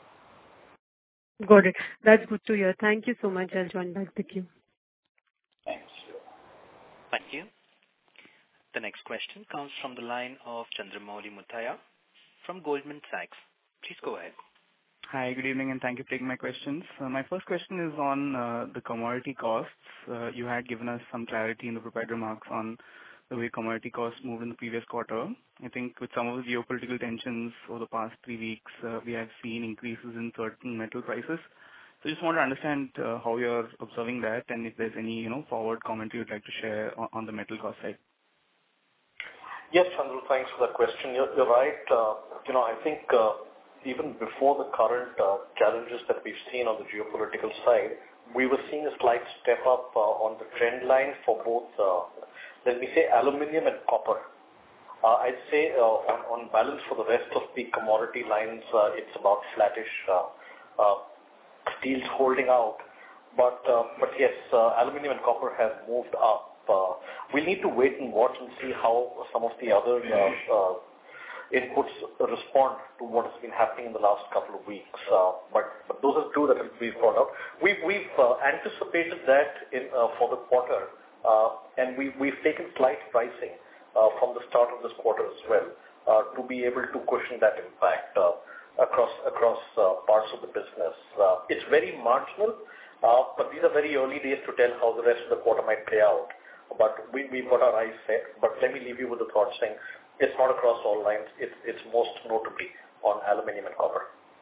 Got it. That's good to hear. Thank you so much. I'll join back the queue. Thanks. Thank you. The next question comes from the line of Chandramouli Muthiah from Goldman Sachs. Please go ahead. Hi, good evening, and thank you for taking my questions. Uh, my first question is on uh, the commodity costs. Uh, you had given us some clarity in the prepared remarks on the way commodity costs moved in the previous quarter. I think with some of the geopolitical tensions over the past three weeks, uh, we have seen increases in certain metal prices. So I just want to understand uh, how you're observing that, and if there's any, you know, forward commentary you'd like to share on, on the metal cost side. Yes, Chandru, thanks for that question. You're, you're right. Uh, you know, I think uh, even before the current uh, challenges that we've seen on the geopolitical side, we were seeing a slight step up uh, on the trend line for both, uh, let me say, aluminium and copper. Uh, I'd say uh, on, on balance for the rest of the commodity lines, uh, it's about flattish. Uh, uh, steel's holding out. But, uh, but yes, uh, aluminium and copper have moved up. Uh, we need to wait and watch and see how some of the other uh, uh, inputs respond to what has been happening in the last couple of weeks. Uh, but, but those are two that we've brought out. We've, we've uh, anticipated that in, uh, for the quarter, uh, and we, we've taken slight pricing uh, from the start of this quarter as well uh, to be able to cushion that impact uh, across across uh, parts of the business. Uh, it's very marginal, uh, but these are very early days to tell how the rest of the quarter might play out. But we, we've got our eyes set. But let me leave you with the thought saying it's not across all lines. It's, it's most notably on aluminium and copper.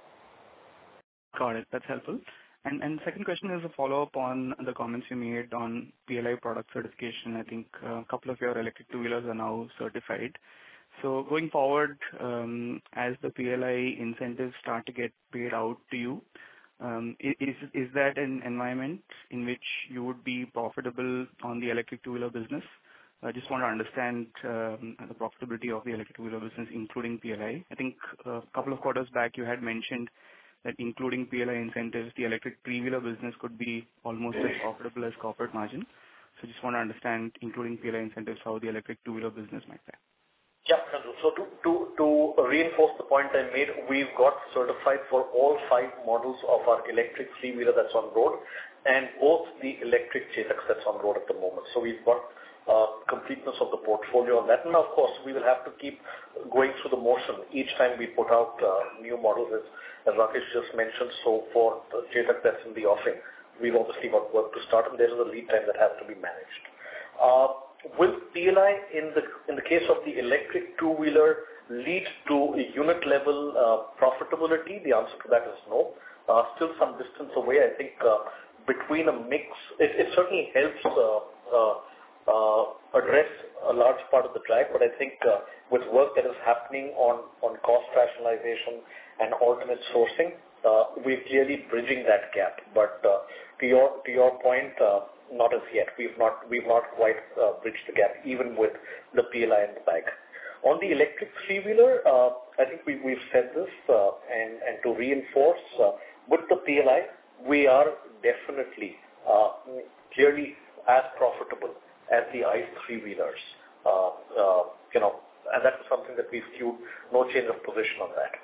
Got it. That's helpful. And and second question is a follow-up on the comments you made on P L I product certification. I think a couple of your electric two-wheelers are now certified. So going forward, um, as the P L I incentives start to get paid out to you, Um, is is that an environment in which you would be profitable on the electric two-wheeler business? I just want to understand um, the profitability of the electric two-wheeler business, including P L I. I think a couple of quarters back you had mentioned that including P L I incentives, the electric three-wheeler business could be almost as profitable as corporate margin. So just want to understand, including P L I incentives, how the electric two-wheeler business might fare. Yeah, so to, to, to reinforce the point I made, we've got certified for all five models of our electric three-wheeler that's on road and both the electric Chetak that's on road at the moment. So we've got uh, completeness of the portfolio on that. And of course, we will have to keep going through the motion each time we put out uh, new models, as, as Rakesh just mentioned. So for the Chetak that's in the offing, we've obviously got work to start, and there is a lead time that has to be managed. Uh, Will P L I, in the in the case of the electric two-wheeler, lead to a unit-level uh, profitability? The answer to that is no. Uh, still some distance away. I think uh, between a mix, it, it certainly helps uh, uh, uh, address a large part of the drag, but I think uh, with work that is happening on, on cost rationalization and alternate sourcing, uh, we're clearly bridging that gap. But uh, to your to your point, uh, not as yet. We've not we've not quite uh, bridged the gap, even with the P L I in the bag. On the electric three-wheeler, uh, I think we, we've said this, uh, and, and to reinforce, uh, with the P L I, we are definitely uh, clearly as profitable as the ICE three-wheelers. Uh, uh, you know, and that's something that we've viewed, no change of position on that.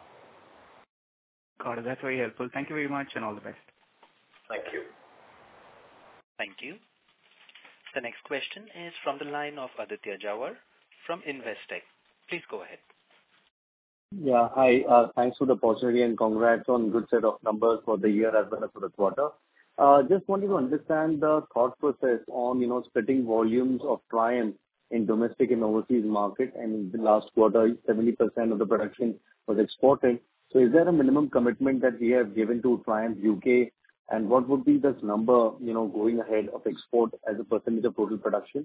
Got it. That's very helpful. Thank you very much, and all the best. Thank you. Thank you. The next question is from the line of Aditya Jawar from Investec. Please go ahead. Yeah, hi. Uh, thanks for the opportunity and congrats on good set of numbers for the year as well as for the quarter. Uh, just wanted to understand the thought process on, you know, splitting volumes of Triumph in domestic and overseas market, and in the last quarter, seventy percent of the production was exported. So is there a minimum commitment that we have given to Triumph U K? And what would be this number, you know, going ahead of export as a percentage of total production?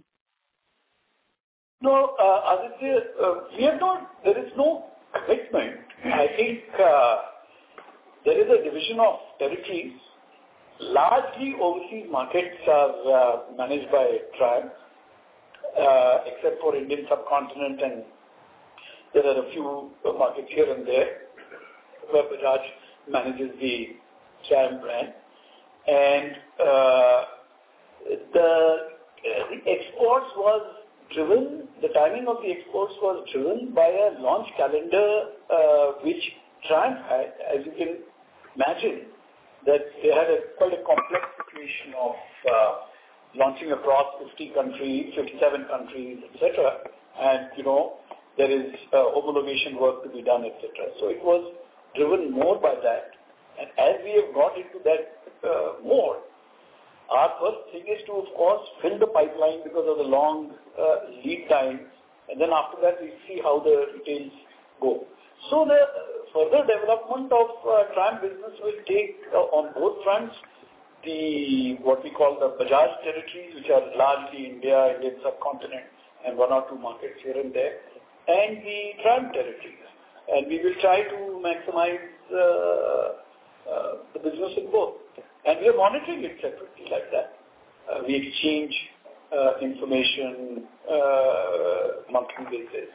No, uh, Aditya, uh, we are not, there is no commitment. I think uh, there is a division of territories. Largely overseas markets are uh, managed by Triumph, uh, except for Indian subcontinent, and there are a few markets here and there where Bajaj manages the Triumph brand. And uh, the, uh, the exports was driven, the timing of the exports was driven by a launch calendar uh, which Triumph had. As you can imagine, that they had a quite a complex situation of uh, launching across fifty countries, fifty-seven countries, et cetera. And, you know, there is uh, homologation work to be done, et cetera. So it was driven more by that. And as we have got into that uh, more, our first thing is to, of course, fill the pipeline because of the long uh, lead time, and then after that we see how the retails go. So the further development of uh, Triumph business will take uh, on both fronts, the what we call the Bajaj territories, which are largely India, Indian subcontinent, and one or two markets here and there, and the Triumph territories. And we will try to maximize uh, uh, the business in both. And we are monitoring it separately like that. Uh, we exchange uh, information uh, monthly basis.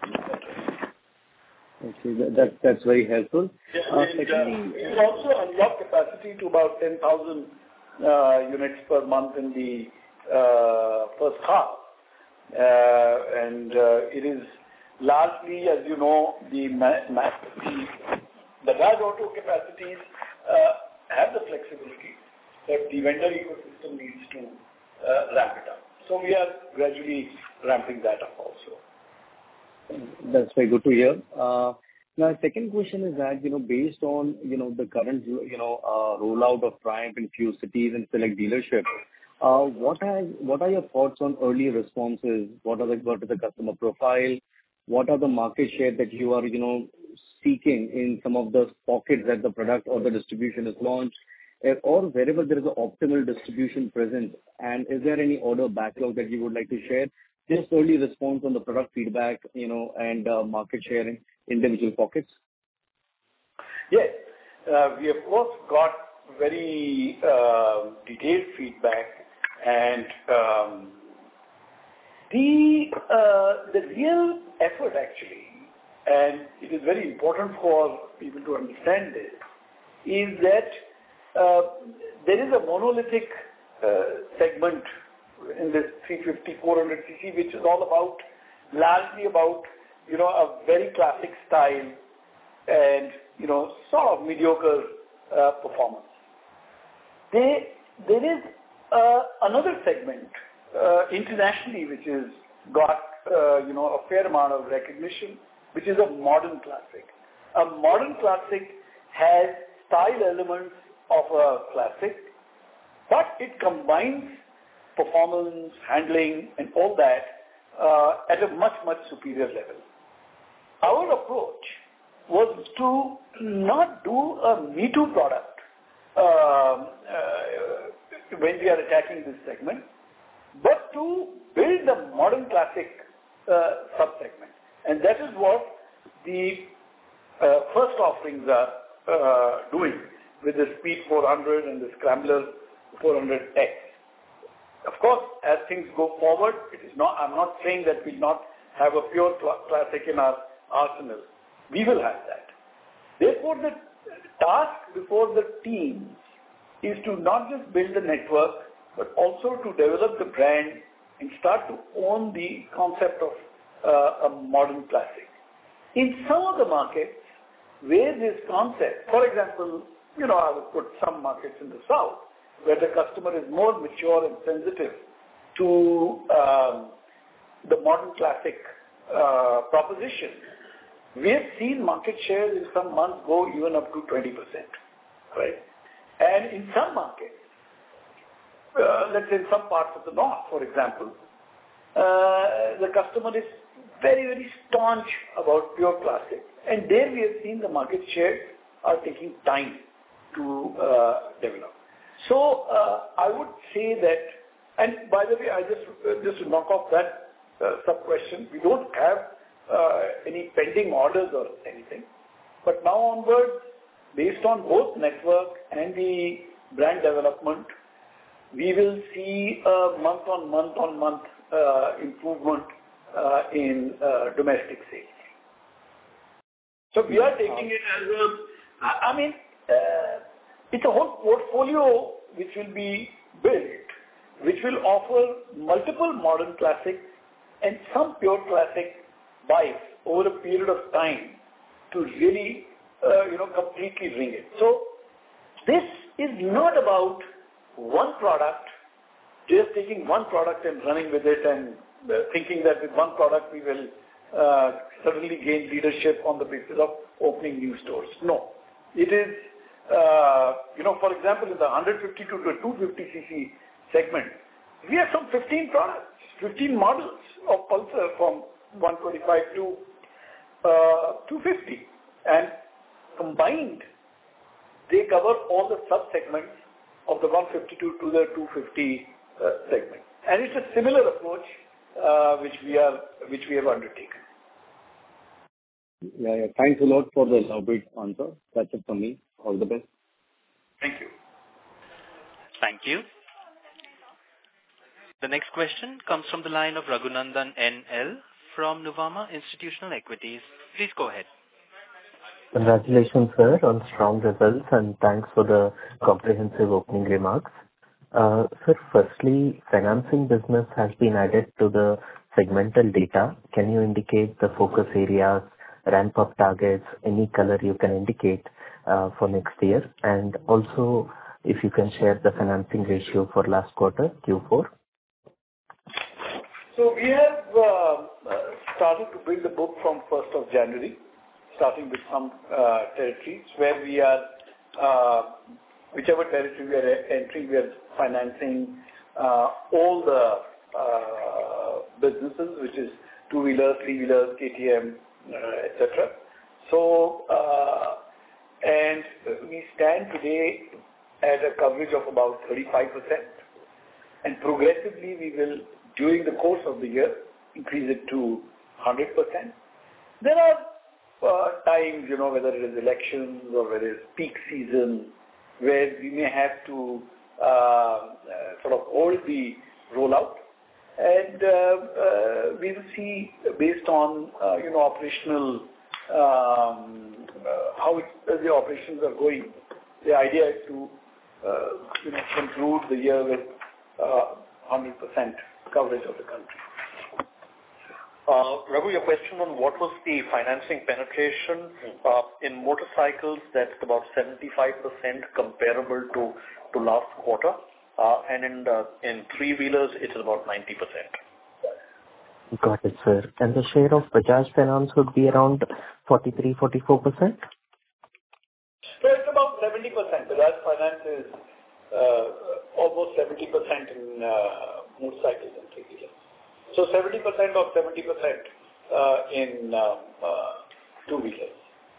Okay, that, that, that's very helpful. Yeah, uh, and, secondly, uh, we will also unlock capacity to about ten thousand uh, units per month in the uh, first half. Uh, and uh, it is largely, as you know, the, ma- ma- the, the large auto capacities uh, have the flexibility, but the vendor ecosystem needs to uh, ramp it up. So we are gradually ramping that up also. That's very good to hear. Uh, Now, second question is that, you know, based on, you know, the current, you know, uh, rollout of Triumph in few cities and select dealerships, uh, what has, what are your thoughts on early responses? What are the, what is the customer profile? What are the market share that you are, you know, seeking in some of the pockets that the product or the distribution is launched, or wherever there is an optimal distribution present? And is there any order backlog that you would like to share? Just early response on the product feedback, you know, and uh, market share in individual pockets. Yes, uh, we of course got very uh, detailed feedback, and um, the uh, the real effort actually, and it is very important for people to understand this, is that uh, there is a monolithic uh, segment in this three fifty, four hundred c c, which is all about, largely about, you know, a very classic style and, you know, sort of mediocre uh, performance. They, there is uh, another segment uh, internationally which has got, uh, you know, a fair amount of recognition, which is a modern classic. A modern classic has style elements of a classic, but it combines performance, handling, and all that uh, at a much, much superior level. Our approach was to not do a Me Too product uh, uh, when we are attacking this segment, but to build a modern classic uh, sub-segment. And that is what the uh, first offerings are uh, doing with the Speed four hundred and the Scrambler four hundred X. Of course, as things go forward, it is not, I'm not saying that we'll not have a pure cl- classic in our arsenal. We will have that. Therefore, the task before the teams is to not just build the network, but also to develop the brand and start to own the concept of uh, a modern classic. In some of the markets where this concept, for example, you know, I would put some markets in the south, where the customer is more mature and sensitive to um, the modern classic uh, proposition, we have seen market shares in some months go even up to twenty percent, right? And in some markets, uh, let's say in some parts of the north, for example, uh, the customer is very, very staunch about pure classic. And there we have seen the market shares are taking time to uh, develop. So uh, I would say that, and by the way, I just uh, just to knock off that uh, sub question, we don't have uh, any pending orders or anything. But now onwards, based on both network and the brand development, we will see a month on month on month uh, improvement uh, in uh, domestic sales. So we are taking it as a, I mean, uh, it's a whole portfolio which will be built, which will offer multiple modern classics and some pure classic bikes over a period of time to really, uh, you know, completely ring it. So this is not about one product, just taking one product and running with it and uh, thinking that with one product we will uh, suddenly gain leadership on the basis of opening new stores. No. It is, uh, you know, for example, in the one fifty to the two fifty c c segment, we have some fifteen products, fifteen models of Pulsar from one twenty-five to uh, two fifty. And combined, they cover all the sub-segments of the one fifty-two to the two fifty uh, segment. And it's a similar approach uh, which we are which we have undertaken. Yeah, yeah. Thanks a lot for the elaborate answer. That's it from me. All the best. Thank you. Thank you. The next question comes from the line of Raghunandan N L from Nuvama Institutional Equities. Please go ahead. Congratulations, sir, on strong results, and thanks for the comprehensive opening remarks. Uh, sir, firstly, financing business has been added to the segmental data. Can you indicate the focus areas, ramp-up targets, any color you can indicate uh, for next year? And also, if you can share the financing ratio for last quarter, Q four. So we have uh, started to build the book from first of January, starting with some uh, territories where we are, uh, whichever territory we are entering, we are financing uh, all the uh, businesses, which is two-wheelers, three-wheelers, K T M, uh, et cetera. So, uh, and we stand today at a coverage of about thirty-five percent, and progressively we will, during the course of the year, increase it to one hundred percent. There are uh, times, you know, whether it is elections or whether it's peak season, where we may have to uh, uh, sort of hold the rollout. And uh, uh, we will see based on, uh, you know, operational, um, uh, how it, uh, the operations are going. The idea is to, uh, you know, conclude the year with uh, one hundred percent coverage of the country. Uh, Raghu, your question on what was the financing penetration uh, in motorcycles, that's about seventy-five percent comparable to, to last quarter. Uh, and in uh, in three-wheelers, it is about ninety percent. Got it, sir. And the share of Bajaj Finance would be around forty-three, forty-four percent? So it's about seventy percent. Bajaj Finance is uh, almost seventy percent in uh, motorcycles and three-wheelers. So seventy percent or seventy percent uh, in uh, uh, two-wheelers.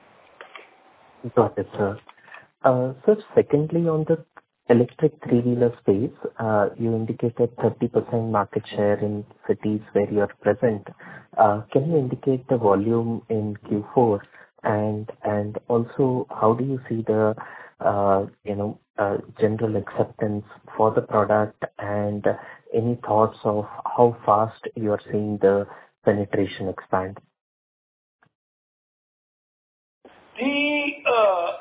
Got it, sir. Uh, sir, secondly, on the electric three-wheeler space, uh, you indicated thirty percent market share in cities where you are present. Uh, can you indicate the volume in Q four? And and also, how do you see the uh, you know uh, general acceptance for the product, and any thoughts of how fast you are seeing the penetration expand? The uh,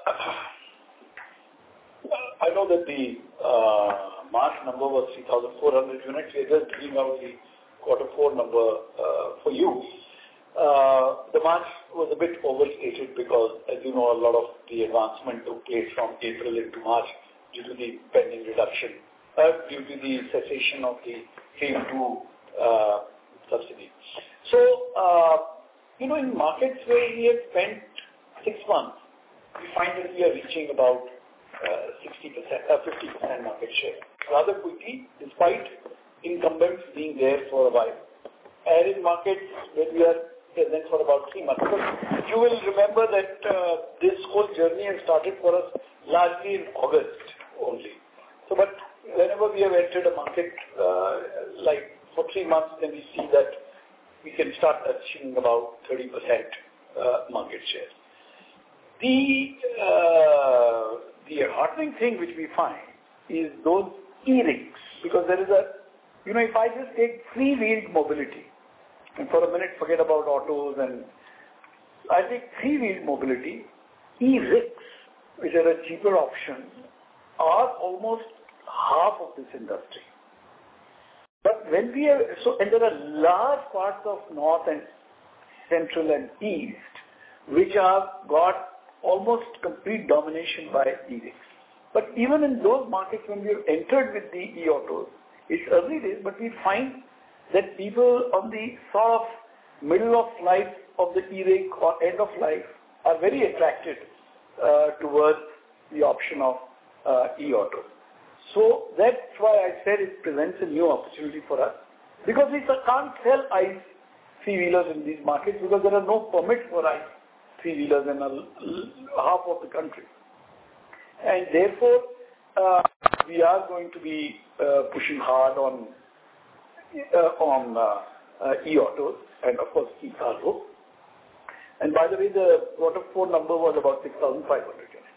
I know that the uh, March number was three thousand four hundred units. We are just giving out the quarter four number uh, for you. Uh, the March was a bit overstated because, as you know, a lot of the advancement took place from April into March due to the pending reduction, uh, due to the cessation of the FAME two uh, subsidy. So, uh, you know, in markets where we have spent six months, we find that we are reaching about uh, sixty percent, uh, fifty percent market share rather quickly, despite incumbents being there for a while. And in markets where we are present for about three months. But you will remember that uh, this whole journey has started for us largely in August only. So, but whenever we have entered a market uh, like for three months, then we see that we can start achieving about thirty percent uh, market share. The uh, the heartening thing which we find is those e-rigs, because there is a, you know, if I just take three-wheeled mobility, and for a minute forget about autos, and I think three-wheeled mobility, e-rigs, which are a cheaper option, are almost half of this industry. But when we are, so, and there are large parts of North and Central and East, which have got almost complete domination by e-rigs. But even in those markets, when we have entered with the e-autos, it's early days, but we find that people on the sort of middle of life of the e-rig or end of life are very attracted uh, towards the option of uh, e-auto. So that's why I said it presents a new opportunity for us, because we can't sell ICE three-wheelers in these markets because there are no permits for ICE three-wheelers in a, half of the country. And therefore, uh, we are going to be uh, pushing hard on uh, on uh, uh, e-autos and, of course, e-cargo. And by the way, the quarter four number was about six thousand five hundred units.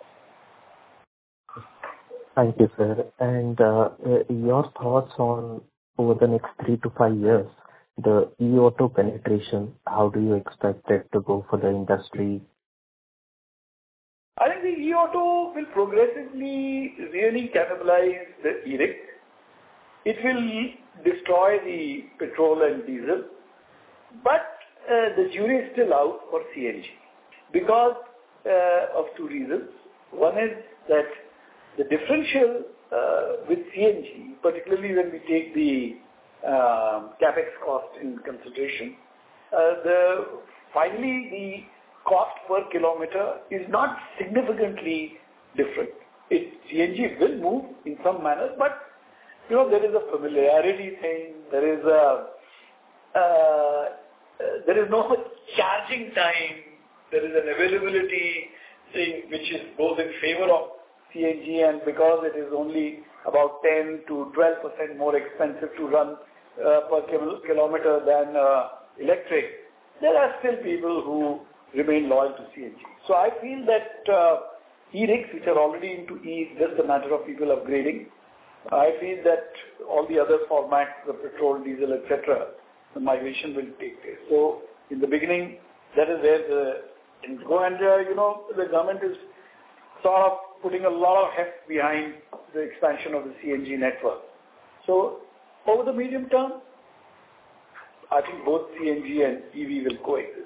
Thank you, sir. And uh, uh, your thoughts on over the next three to five years, the e-auto penetration, how do you expect it to go for the industry? I think the e-auto will progressively really cannibalize the e-rick. It will destroy the petrol and diesel, but uh, the jury is still out for C N G because uh, of two reasons. One is that the differential uh, with C N G, particularly when we take the uh, capex cost in consideration, uh, the finally the cost per kilometer is not significantly different. It, C N G will move in some manner, but you know, there is a familiarity thing, there is a, uh, uh, there is no charging time, there is an availability thing which is goes in favor of C N G, and because it is only about ten to twelve percent more expensive to run uh, per kil kilometer than uh, electric, there are still people who remain loyal to C N G. So I feel that uh, e-rigs, which are already into E, it's just a matter of people upgrading. I feel that all the other formats, the petrol, diesel, et cetera, the migration will take place. So in the beginning, that is where the things go. And, uh, you know, the government is sort of putting a lot of heft behind the expansion of the C N G network. So over the medium term, I think both C N G and E V will coexist.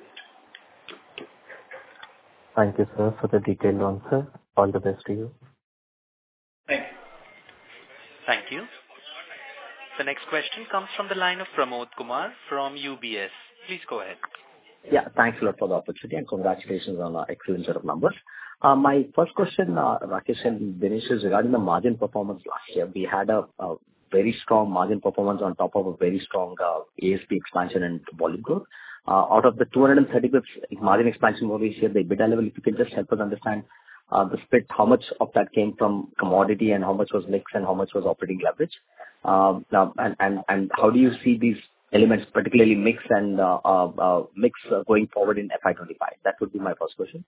Thank you, sir, for the detailed answer. All the best to you. Thank you. Thank you. The next question comes from the line of Pramod Kumar from U B S. Please go ahead. Yeah, thanks a lot for the opportunity and congratulations on an excellent set of numbers. Uh, my first question, uh, Rakesh and Dinesh, is regarding the margin performance last year. We had a, a very strong margin performance on top of a very strong uh, A S P expansion and volume growth. Uh, out of the two hundred thirty basis points margin expansion over this year, the EBITDA level, if you can just help us understand uh, the split, how much of that came from commodity and how much was mix and how much was operating leverage? Um, uh, and, and, and how do you see these elements, particularly mix and uh, uh, uh, mix uh, going forward in F Y twenty-five? That would be my first question.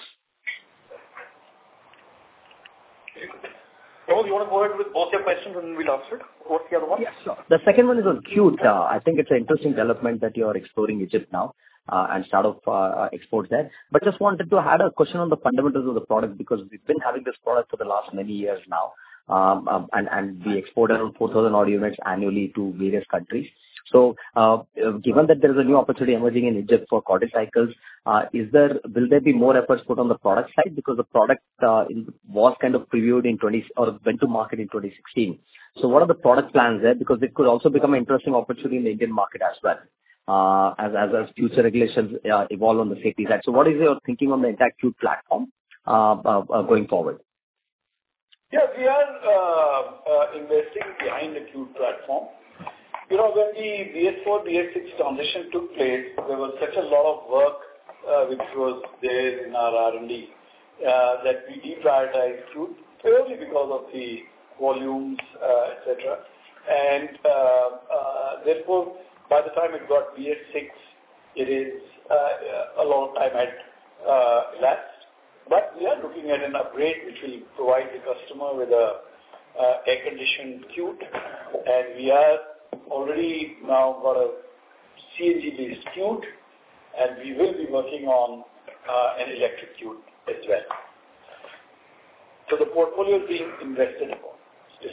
Pramod, you want to go ahead with both your questions and we'll answer it? What's the other one? Yes, sure. The second one is on Qute. Uh, I think it's an interesting development that you are exploring Egypt now uh, and start off uh, exports there. But just wanted to add a question on the fundamentals of the product, because we've been having this product for the last many years now. Um, um, and, and we export around four thousand odd units annually to various countries. So, uh, given that there is a new opportunity emerging in Egypt for quadricycles, uh, is there, will there be more efforts put on the product side? Because the product uh, in, was kind of previewed in twenty or went to market in twenty sixteen. So, what are the product plans there? Because it could also become an interesting opportunity in the Indian market as well, uh, as, as as future regulations uh, evolve on the safety side. So, what is your thinking on the entire Qute platform uh, uh, uh, going forward? Yeah, we are uh, uh, investing behind the Qute platform. You know, when the B S four, B S six transition took place, there was such a lot of work uh, which was there in our R and D uh, that we deprioritized Qute purely because of the volumes, uh, et cetera. And uh, uh, therefore, by the time it got B S six, it is uh, a lot of time had uh, elapsed. But we are looking at an upgrade which will provide the customer with a uh, air-conditioned Qute, and we are already now got a C N G-based Qute, and we will be working on uh, an electric Qute as well. So the portfolio is being invested upon still.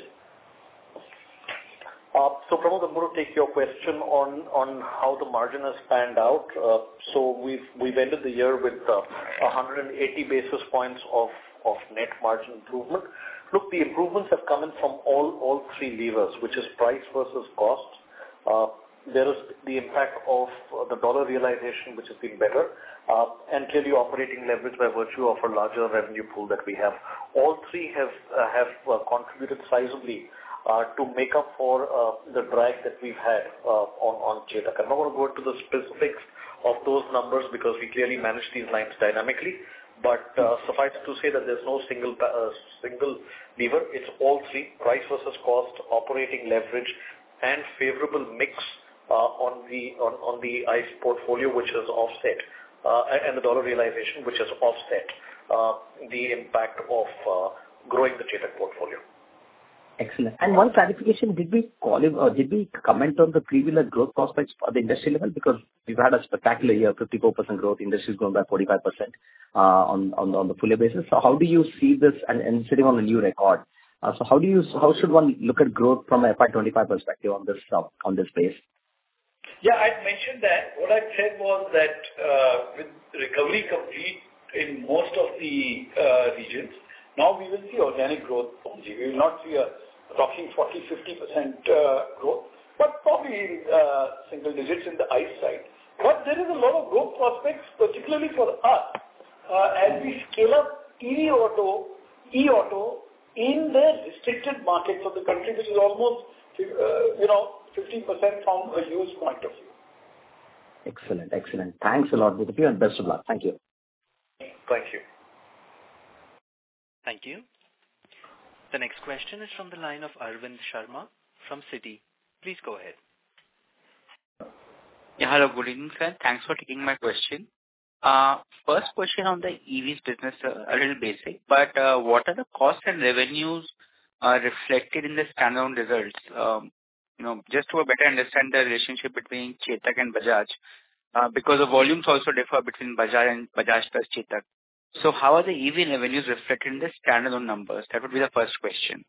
Uh, so, Pramod, I'm going to take your question on, on how the margin has panned out. Uh, so we've we've ended the year with uh, one hundred eighty basis points of, of net margin improvement. Look, the improvements have come in from all, all three levers, which is price versus cost. Uh, there is the impact of uh, the dollar realization, which has been better, uh, and clearly operating leverage by virtue of a larger revenue pool that we have. All three have uh, have uh, contributed sizably uh, to make up for uh, the drag that we've had uh, on, on Chetak. I'm not going to go into the specifics of those numbers because we clearly manage these lines dynamically. But uh, suffice to say that there's no single uh, single lever. It's all three: price versus cost, operating leverage, and favorable mix uh, on the on, on the ICE portfolio, which is offset, uh, and the dollar realization, which is offset uh, the impact of uh, growing the Chetak portfolio. Excellent. And one clarification, did we call it, or did we comment on the three-wheeler growth prospects for the industry level? Because we've had a spectacular year, fifty-four percent growth, industry's grown by forty-five percent uh, on, on, on the full year basis. So how do you see this, and, and sitting on a new record, uh, so how do you, how should one look at growth from a F Y twenty-five perspective on this, uh, on this base? Yeah, I mentioned that. What I said was that uh, with recovery complete in most of the uh, regions, now we will see organic growth. We will not see a talking forty to fifty percent uh, growth, but probably uh, single digits in the ICE side. But there is a lot of growth prospects, particularly for us, uh, as we scale up E V auto, e-auto in the restricted markets of the country, which is almost, uh, you know, fifty percent from a use point of view. Excellent, excellent. Thanks a lot, both of you, and best of luck. Thank you. Thank you. Thank you. The next question is from the line of Arvind Sharma from Citi. Please go ahead. Yeah, hello, good evening, sir. Thanks for taking my question. Uh, first question on the E Vs business, uh, a little basic, but uh, what are the costs and revenues uh, reflected in the standalone results? Um, you know, just to better understand the relationship between Chetak and Bajaj, uh, because the volumes also differ between Bajaj and Bajaj plus Chetak. So how are the E V revenues reflected in the standalone numbers? That would be the first question.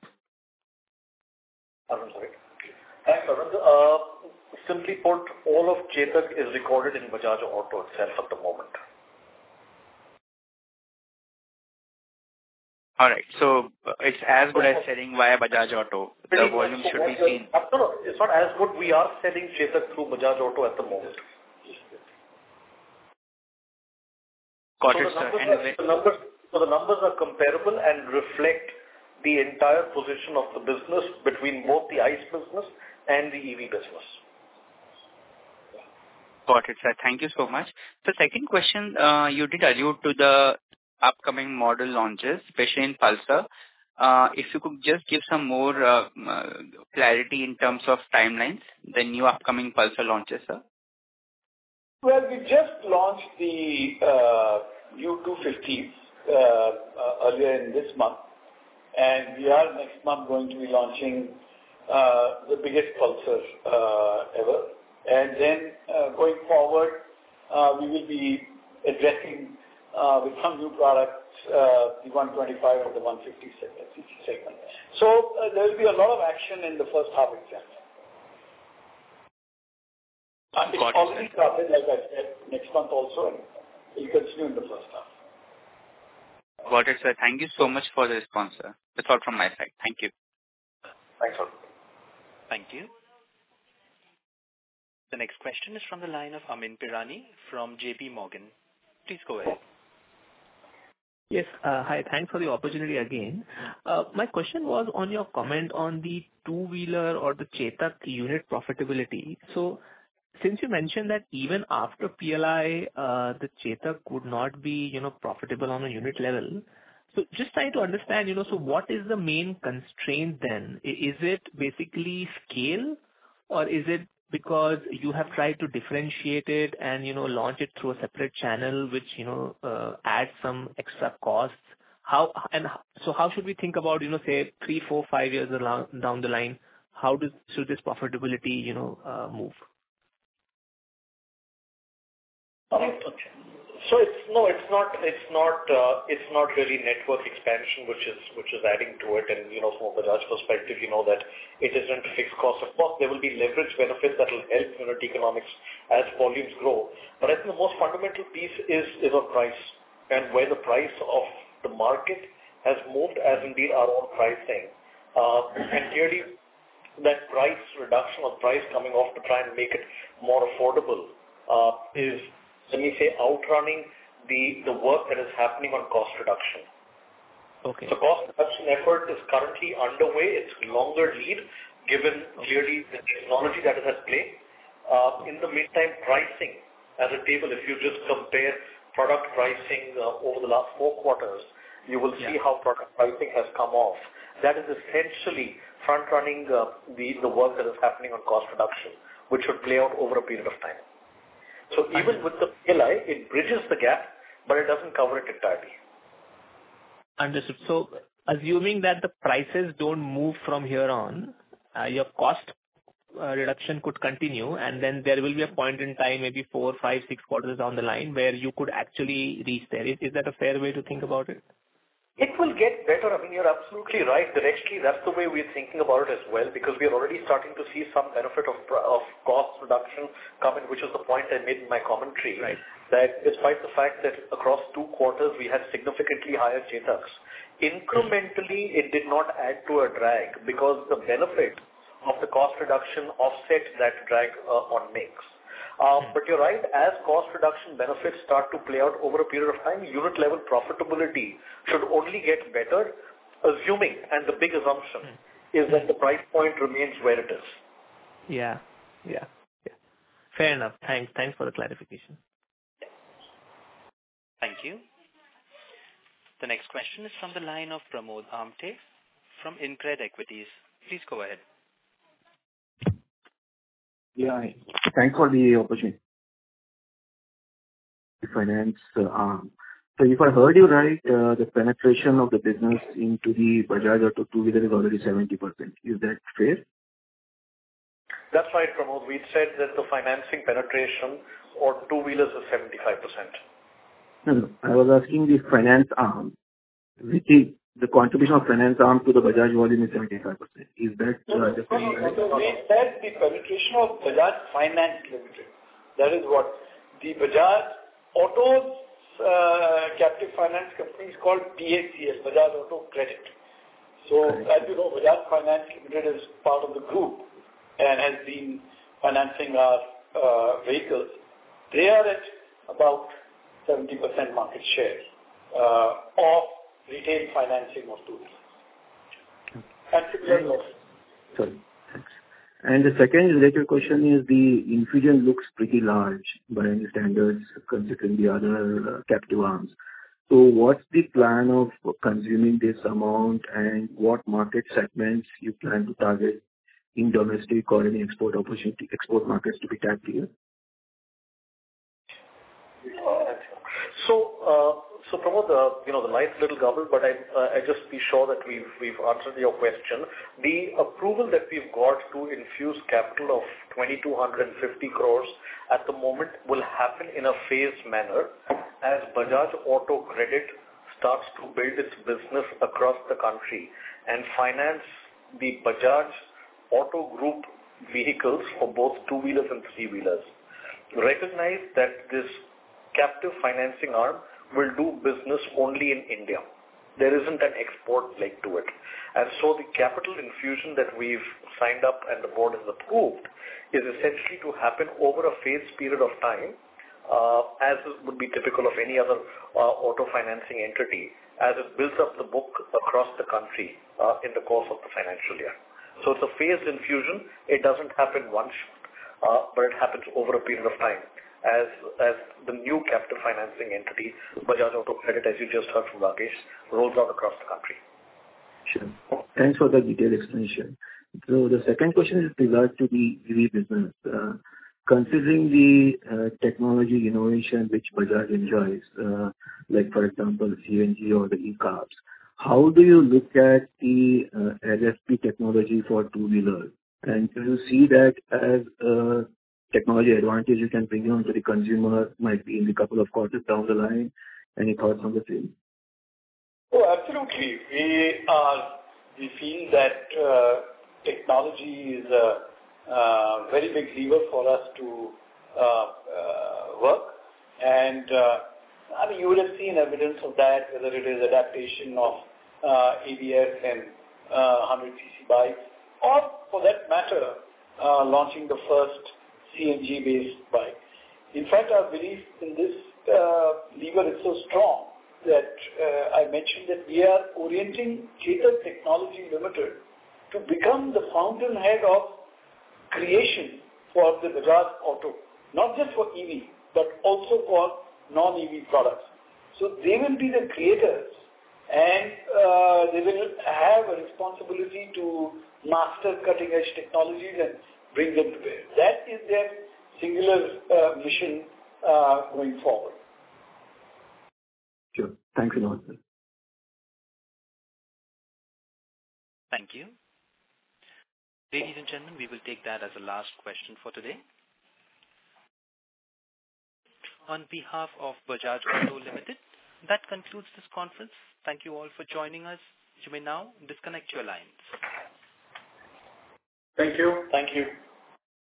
Arun, sorry. Thanks, Arun. Uh, simply put, all of Chetak is recorded in Bajaj Auto itself at the moment. All right. So uh, it's as good as selling via Bajaj Auto. The volume should be seen. No, no, it's not as good. We are selling Chetak through Bajaj Auto at the moment. Got so it, the sir. numbers, And are, the numbers, so the numbers are comparable and reflect the entire position of the business between both the ICE business and the E V business. Got it, sir. Thank you so much. The second question, uh, you did allude to the upcoming model launches, especially in Pulsar. Uh, if you could just give some more uh, uh, clarity in terms of timelines, the new upcoming Pulsar launches, sir. Well, we just launched the uh, new two fifties uh, uh, earlier in this month, and we are next month going to be launching uh, the biggest Pulsar uh, ever. And then uh, going forward, uh, we will be addressing uh, with some new products uh, the one twenty-five and the one fifty segment. So uh, there will be a lot of action in the first half itself. And it's Got already it, started, like I said, next month also, and will continue in the first half. Got it, sir. Thank you so much for the response, sir. That's all from my side. Thank you. Thanks, sir. Thank you. The next question is from the line of Amyn Pirani from J P Morgan. Please go ahead. Yes. Uh, hi. Thanks for the opportunity again. Uh, my question was on your comment on the two-wheeler or the Chetak unit profitability. So, since you mentioned that even after P L I, uh, the Chetak would not be, you know, profitable on a unit level. So just trying to understand, you know, so what is the main constraint then? Is it basically scale, or is it because you have tried to differentiate it and, you know, launch it through a separate channel, which, you know, uh, adds some extra costs? How, and so how should we think about, you know, say three, four, five years down the line, how does, should this profitability, you know, uh, move? So it's no, it's not, it's not, uh, it's not really network expansion, which is which is adding to it. And you know, from a Bajaj perspective, you know that it isn't fixed cost. Of course, there will be leverage benefits that will help unit economics as volumes grow. But I think the most fundamental piece is is on price, and where the price of the market has moved, as indeed our own pricing, uh, and clearly that price reduction or price coming off to try and make it more affordable uh, is, let me say, outrunning the, the work that is happening on cost reduction. Okay. The cost reduction effort is currently underway. It's longer lead, given clearly the technology that is at play. Uh, in the meantime, pricing as a table, if you just compare product pricing uh, over the last four quarters, you will see yeah. how product pricing has come off. That is essentially front-running uh, the, the work that is happening on cost reduction. which should play out over a period of time. So even with the P L I, it bridges the gap, but it doesn't cover it entirely. Understood. So assuming that the prices don't move from here on, uh, your cost uh, reduction could continue, and then there will be a point in time, maybe four, five, six quarters down the line, where you could actually reach there. Is, is that a fair way to think about it? It will get better. I mean, you're absolutely right. Directly, that's the way we're thinking about it as well, because we are already starting to see some benefit of of cost reduction come in, which is the point I made in my commentary. Right. That despite the fact that across two quarters we had significantly higher Chetaks, incrementally it did not add to a drag because the benefit of the cost reduction offset that drag uh, on mix. Uh, but you're right, as cost reduction benefits start to play out over a period of time, unit level profitability should only get better, assuming, and the big assumption, is that the price point remains where it is. Yeah, yeah, yeah. Fair enough. Thanks. Thanks for the clarification. Thank you. The next question is from the line of Pramod Amte from InCred Equities. Please go ahead. Yeah, thanks for the opportunity. Finance arm. So if I heard you right, uh, the penetration of the business into the Bajaj Auto two-wheeler is already seventy percent. Is that fair? That's right, Pramod. We said that the financing penetration on two-wheelers is seventy-five percent. No, no. I was asking the finance arm. The, the contribution of finance arm to the Bajaj volume is seventy-five percent. Is that uh, the no, no, no, no, we said the penetration of Bajaj Finance Limited. That is what the Bajaj Auto's uh, captive finance company is called B A C S, Bajaj Auto Credit. So, Correct. As you know, Bajaj Finance Limited is part of the group and has been financing our uh, vehicles. They are at about seventy percent market share uh, of retail financing of two-wheelers. And similar Sorry. Thanks. And the second related question is the infusion looks pretty large by any standards considering the other uh, captive arms. So what's the plan of consuming this amount and what market segments you plan to target in domestic or any export opportunity, export markets to be tapped here? So, uh, so Pramod, uh, you know, the line's a little garbled, but I, uh, I just be sure that we've, we've answered your question. The approval that we've got to infuse capital of two thousand two hundred fifty crores at the moment will happen in a phased manner as Bajaj Auto Credit starts to build its business across the country and finance the Bajaj Auto Group vehicles for both two-wheelers and three-wheelers. Recognize that this captive financing arm will do business only in India. There isn't an export leg to it. And so the capital infusion that we've signed up and the board has approved is essentially to happen over a phased period of time, uh, as would be typical of any other uh, auto financing entity, as it builds up the book across the country uh, in the course of the financial year. So it's a phased infusion. It doesn't happen once, uh, but it happens over a period of time. As as the new captive financing entity, Bajaj Auto Credit, as you just heard from Rakesh, rolls out across the country. Sure. Thanks for the detailed explanation. So the second question is with regard to the E V business. Uh, considering the uh, technology innovation which Bajaj enjoys, uh, like for example C N G or the e-cars, how do you look at the uh, L F P technology for two-wheelers? And do you see that as a technology advantage you can bring on to the consumer, might be in a couple of quarters down the line? Any thoughts on the same? Oh, absolutely. We are, we feel that uh, technology is a uh, very big lever for us to uh, uh, work. And uh, I mean, you would have seen evidence of that, whether it is adaptation of uh, A B S and uh, one hundred c c bikes, or for that matter, uh, launching the first C N G-based bike. In fact, our belief in this uh, lever is so strong that uh, I mentioned that we are orienting Chetak Technology Limited to become the fountainhead of creation for the Bajaj Auto, not just for E V, but also for non-E V products. So they will be the creators and uh, they will have a responsibility to master cutting-edge technologies and bring them to bear. That is their singular uh, mission uh, going forward. Sure. Thanks a lot, sir. Thank you. Ladies and gentlemen, we will take that as the last question for today. On behalf of Bajaj Auto Limited, that concludes this conference. Thank you all for joining us. You may now disconnect your lines. Thank you. Thank you.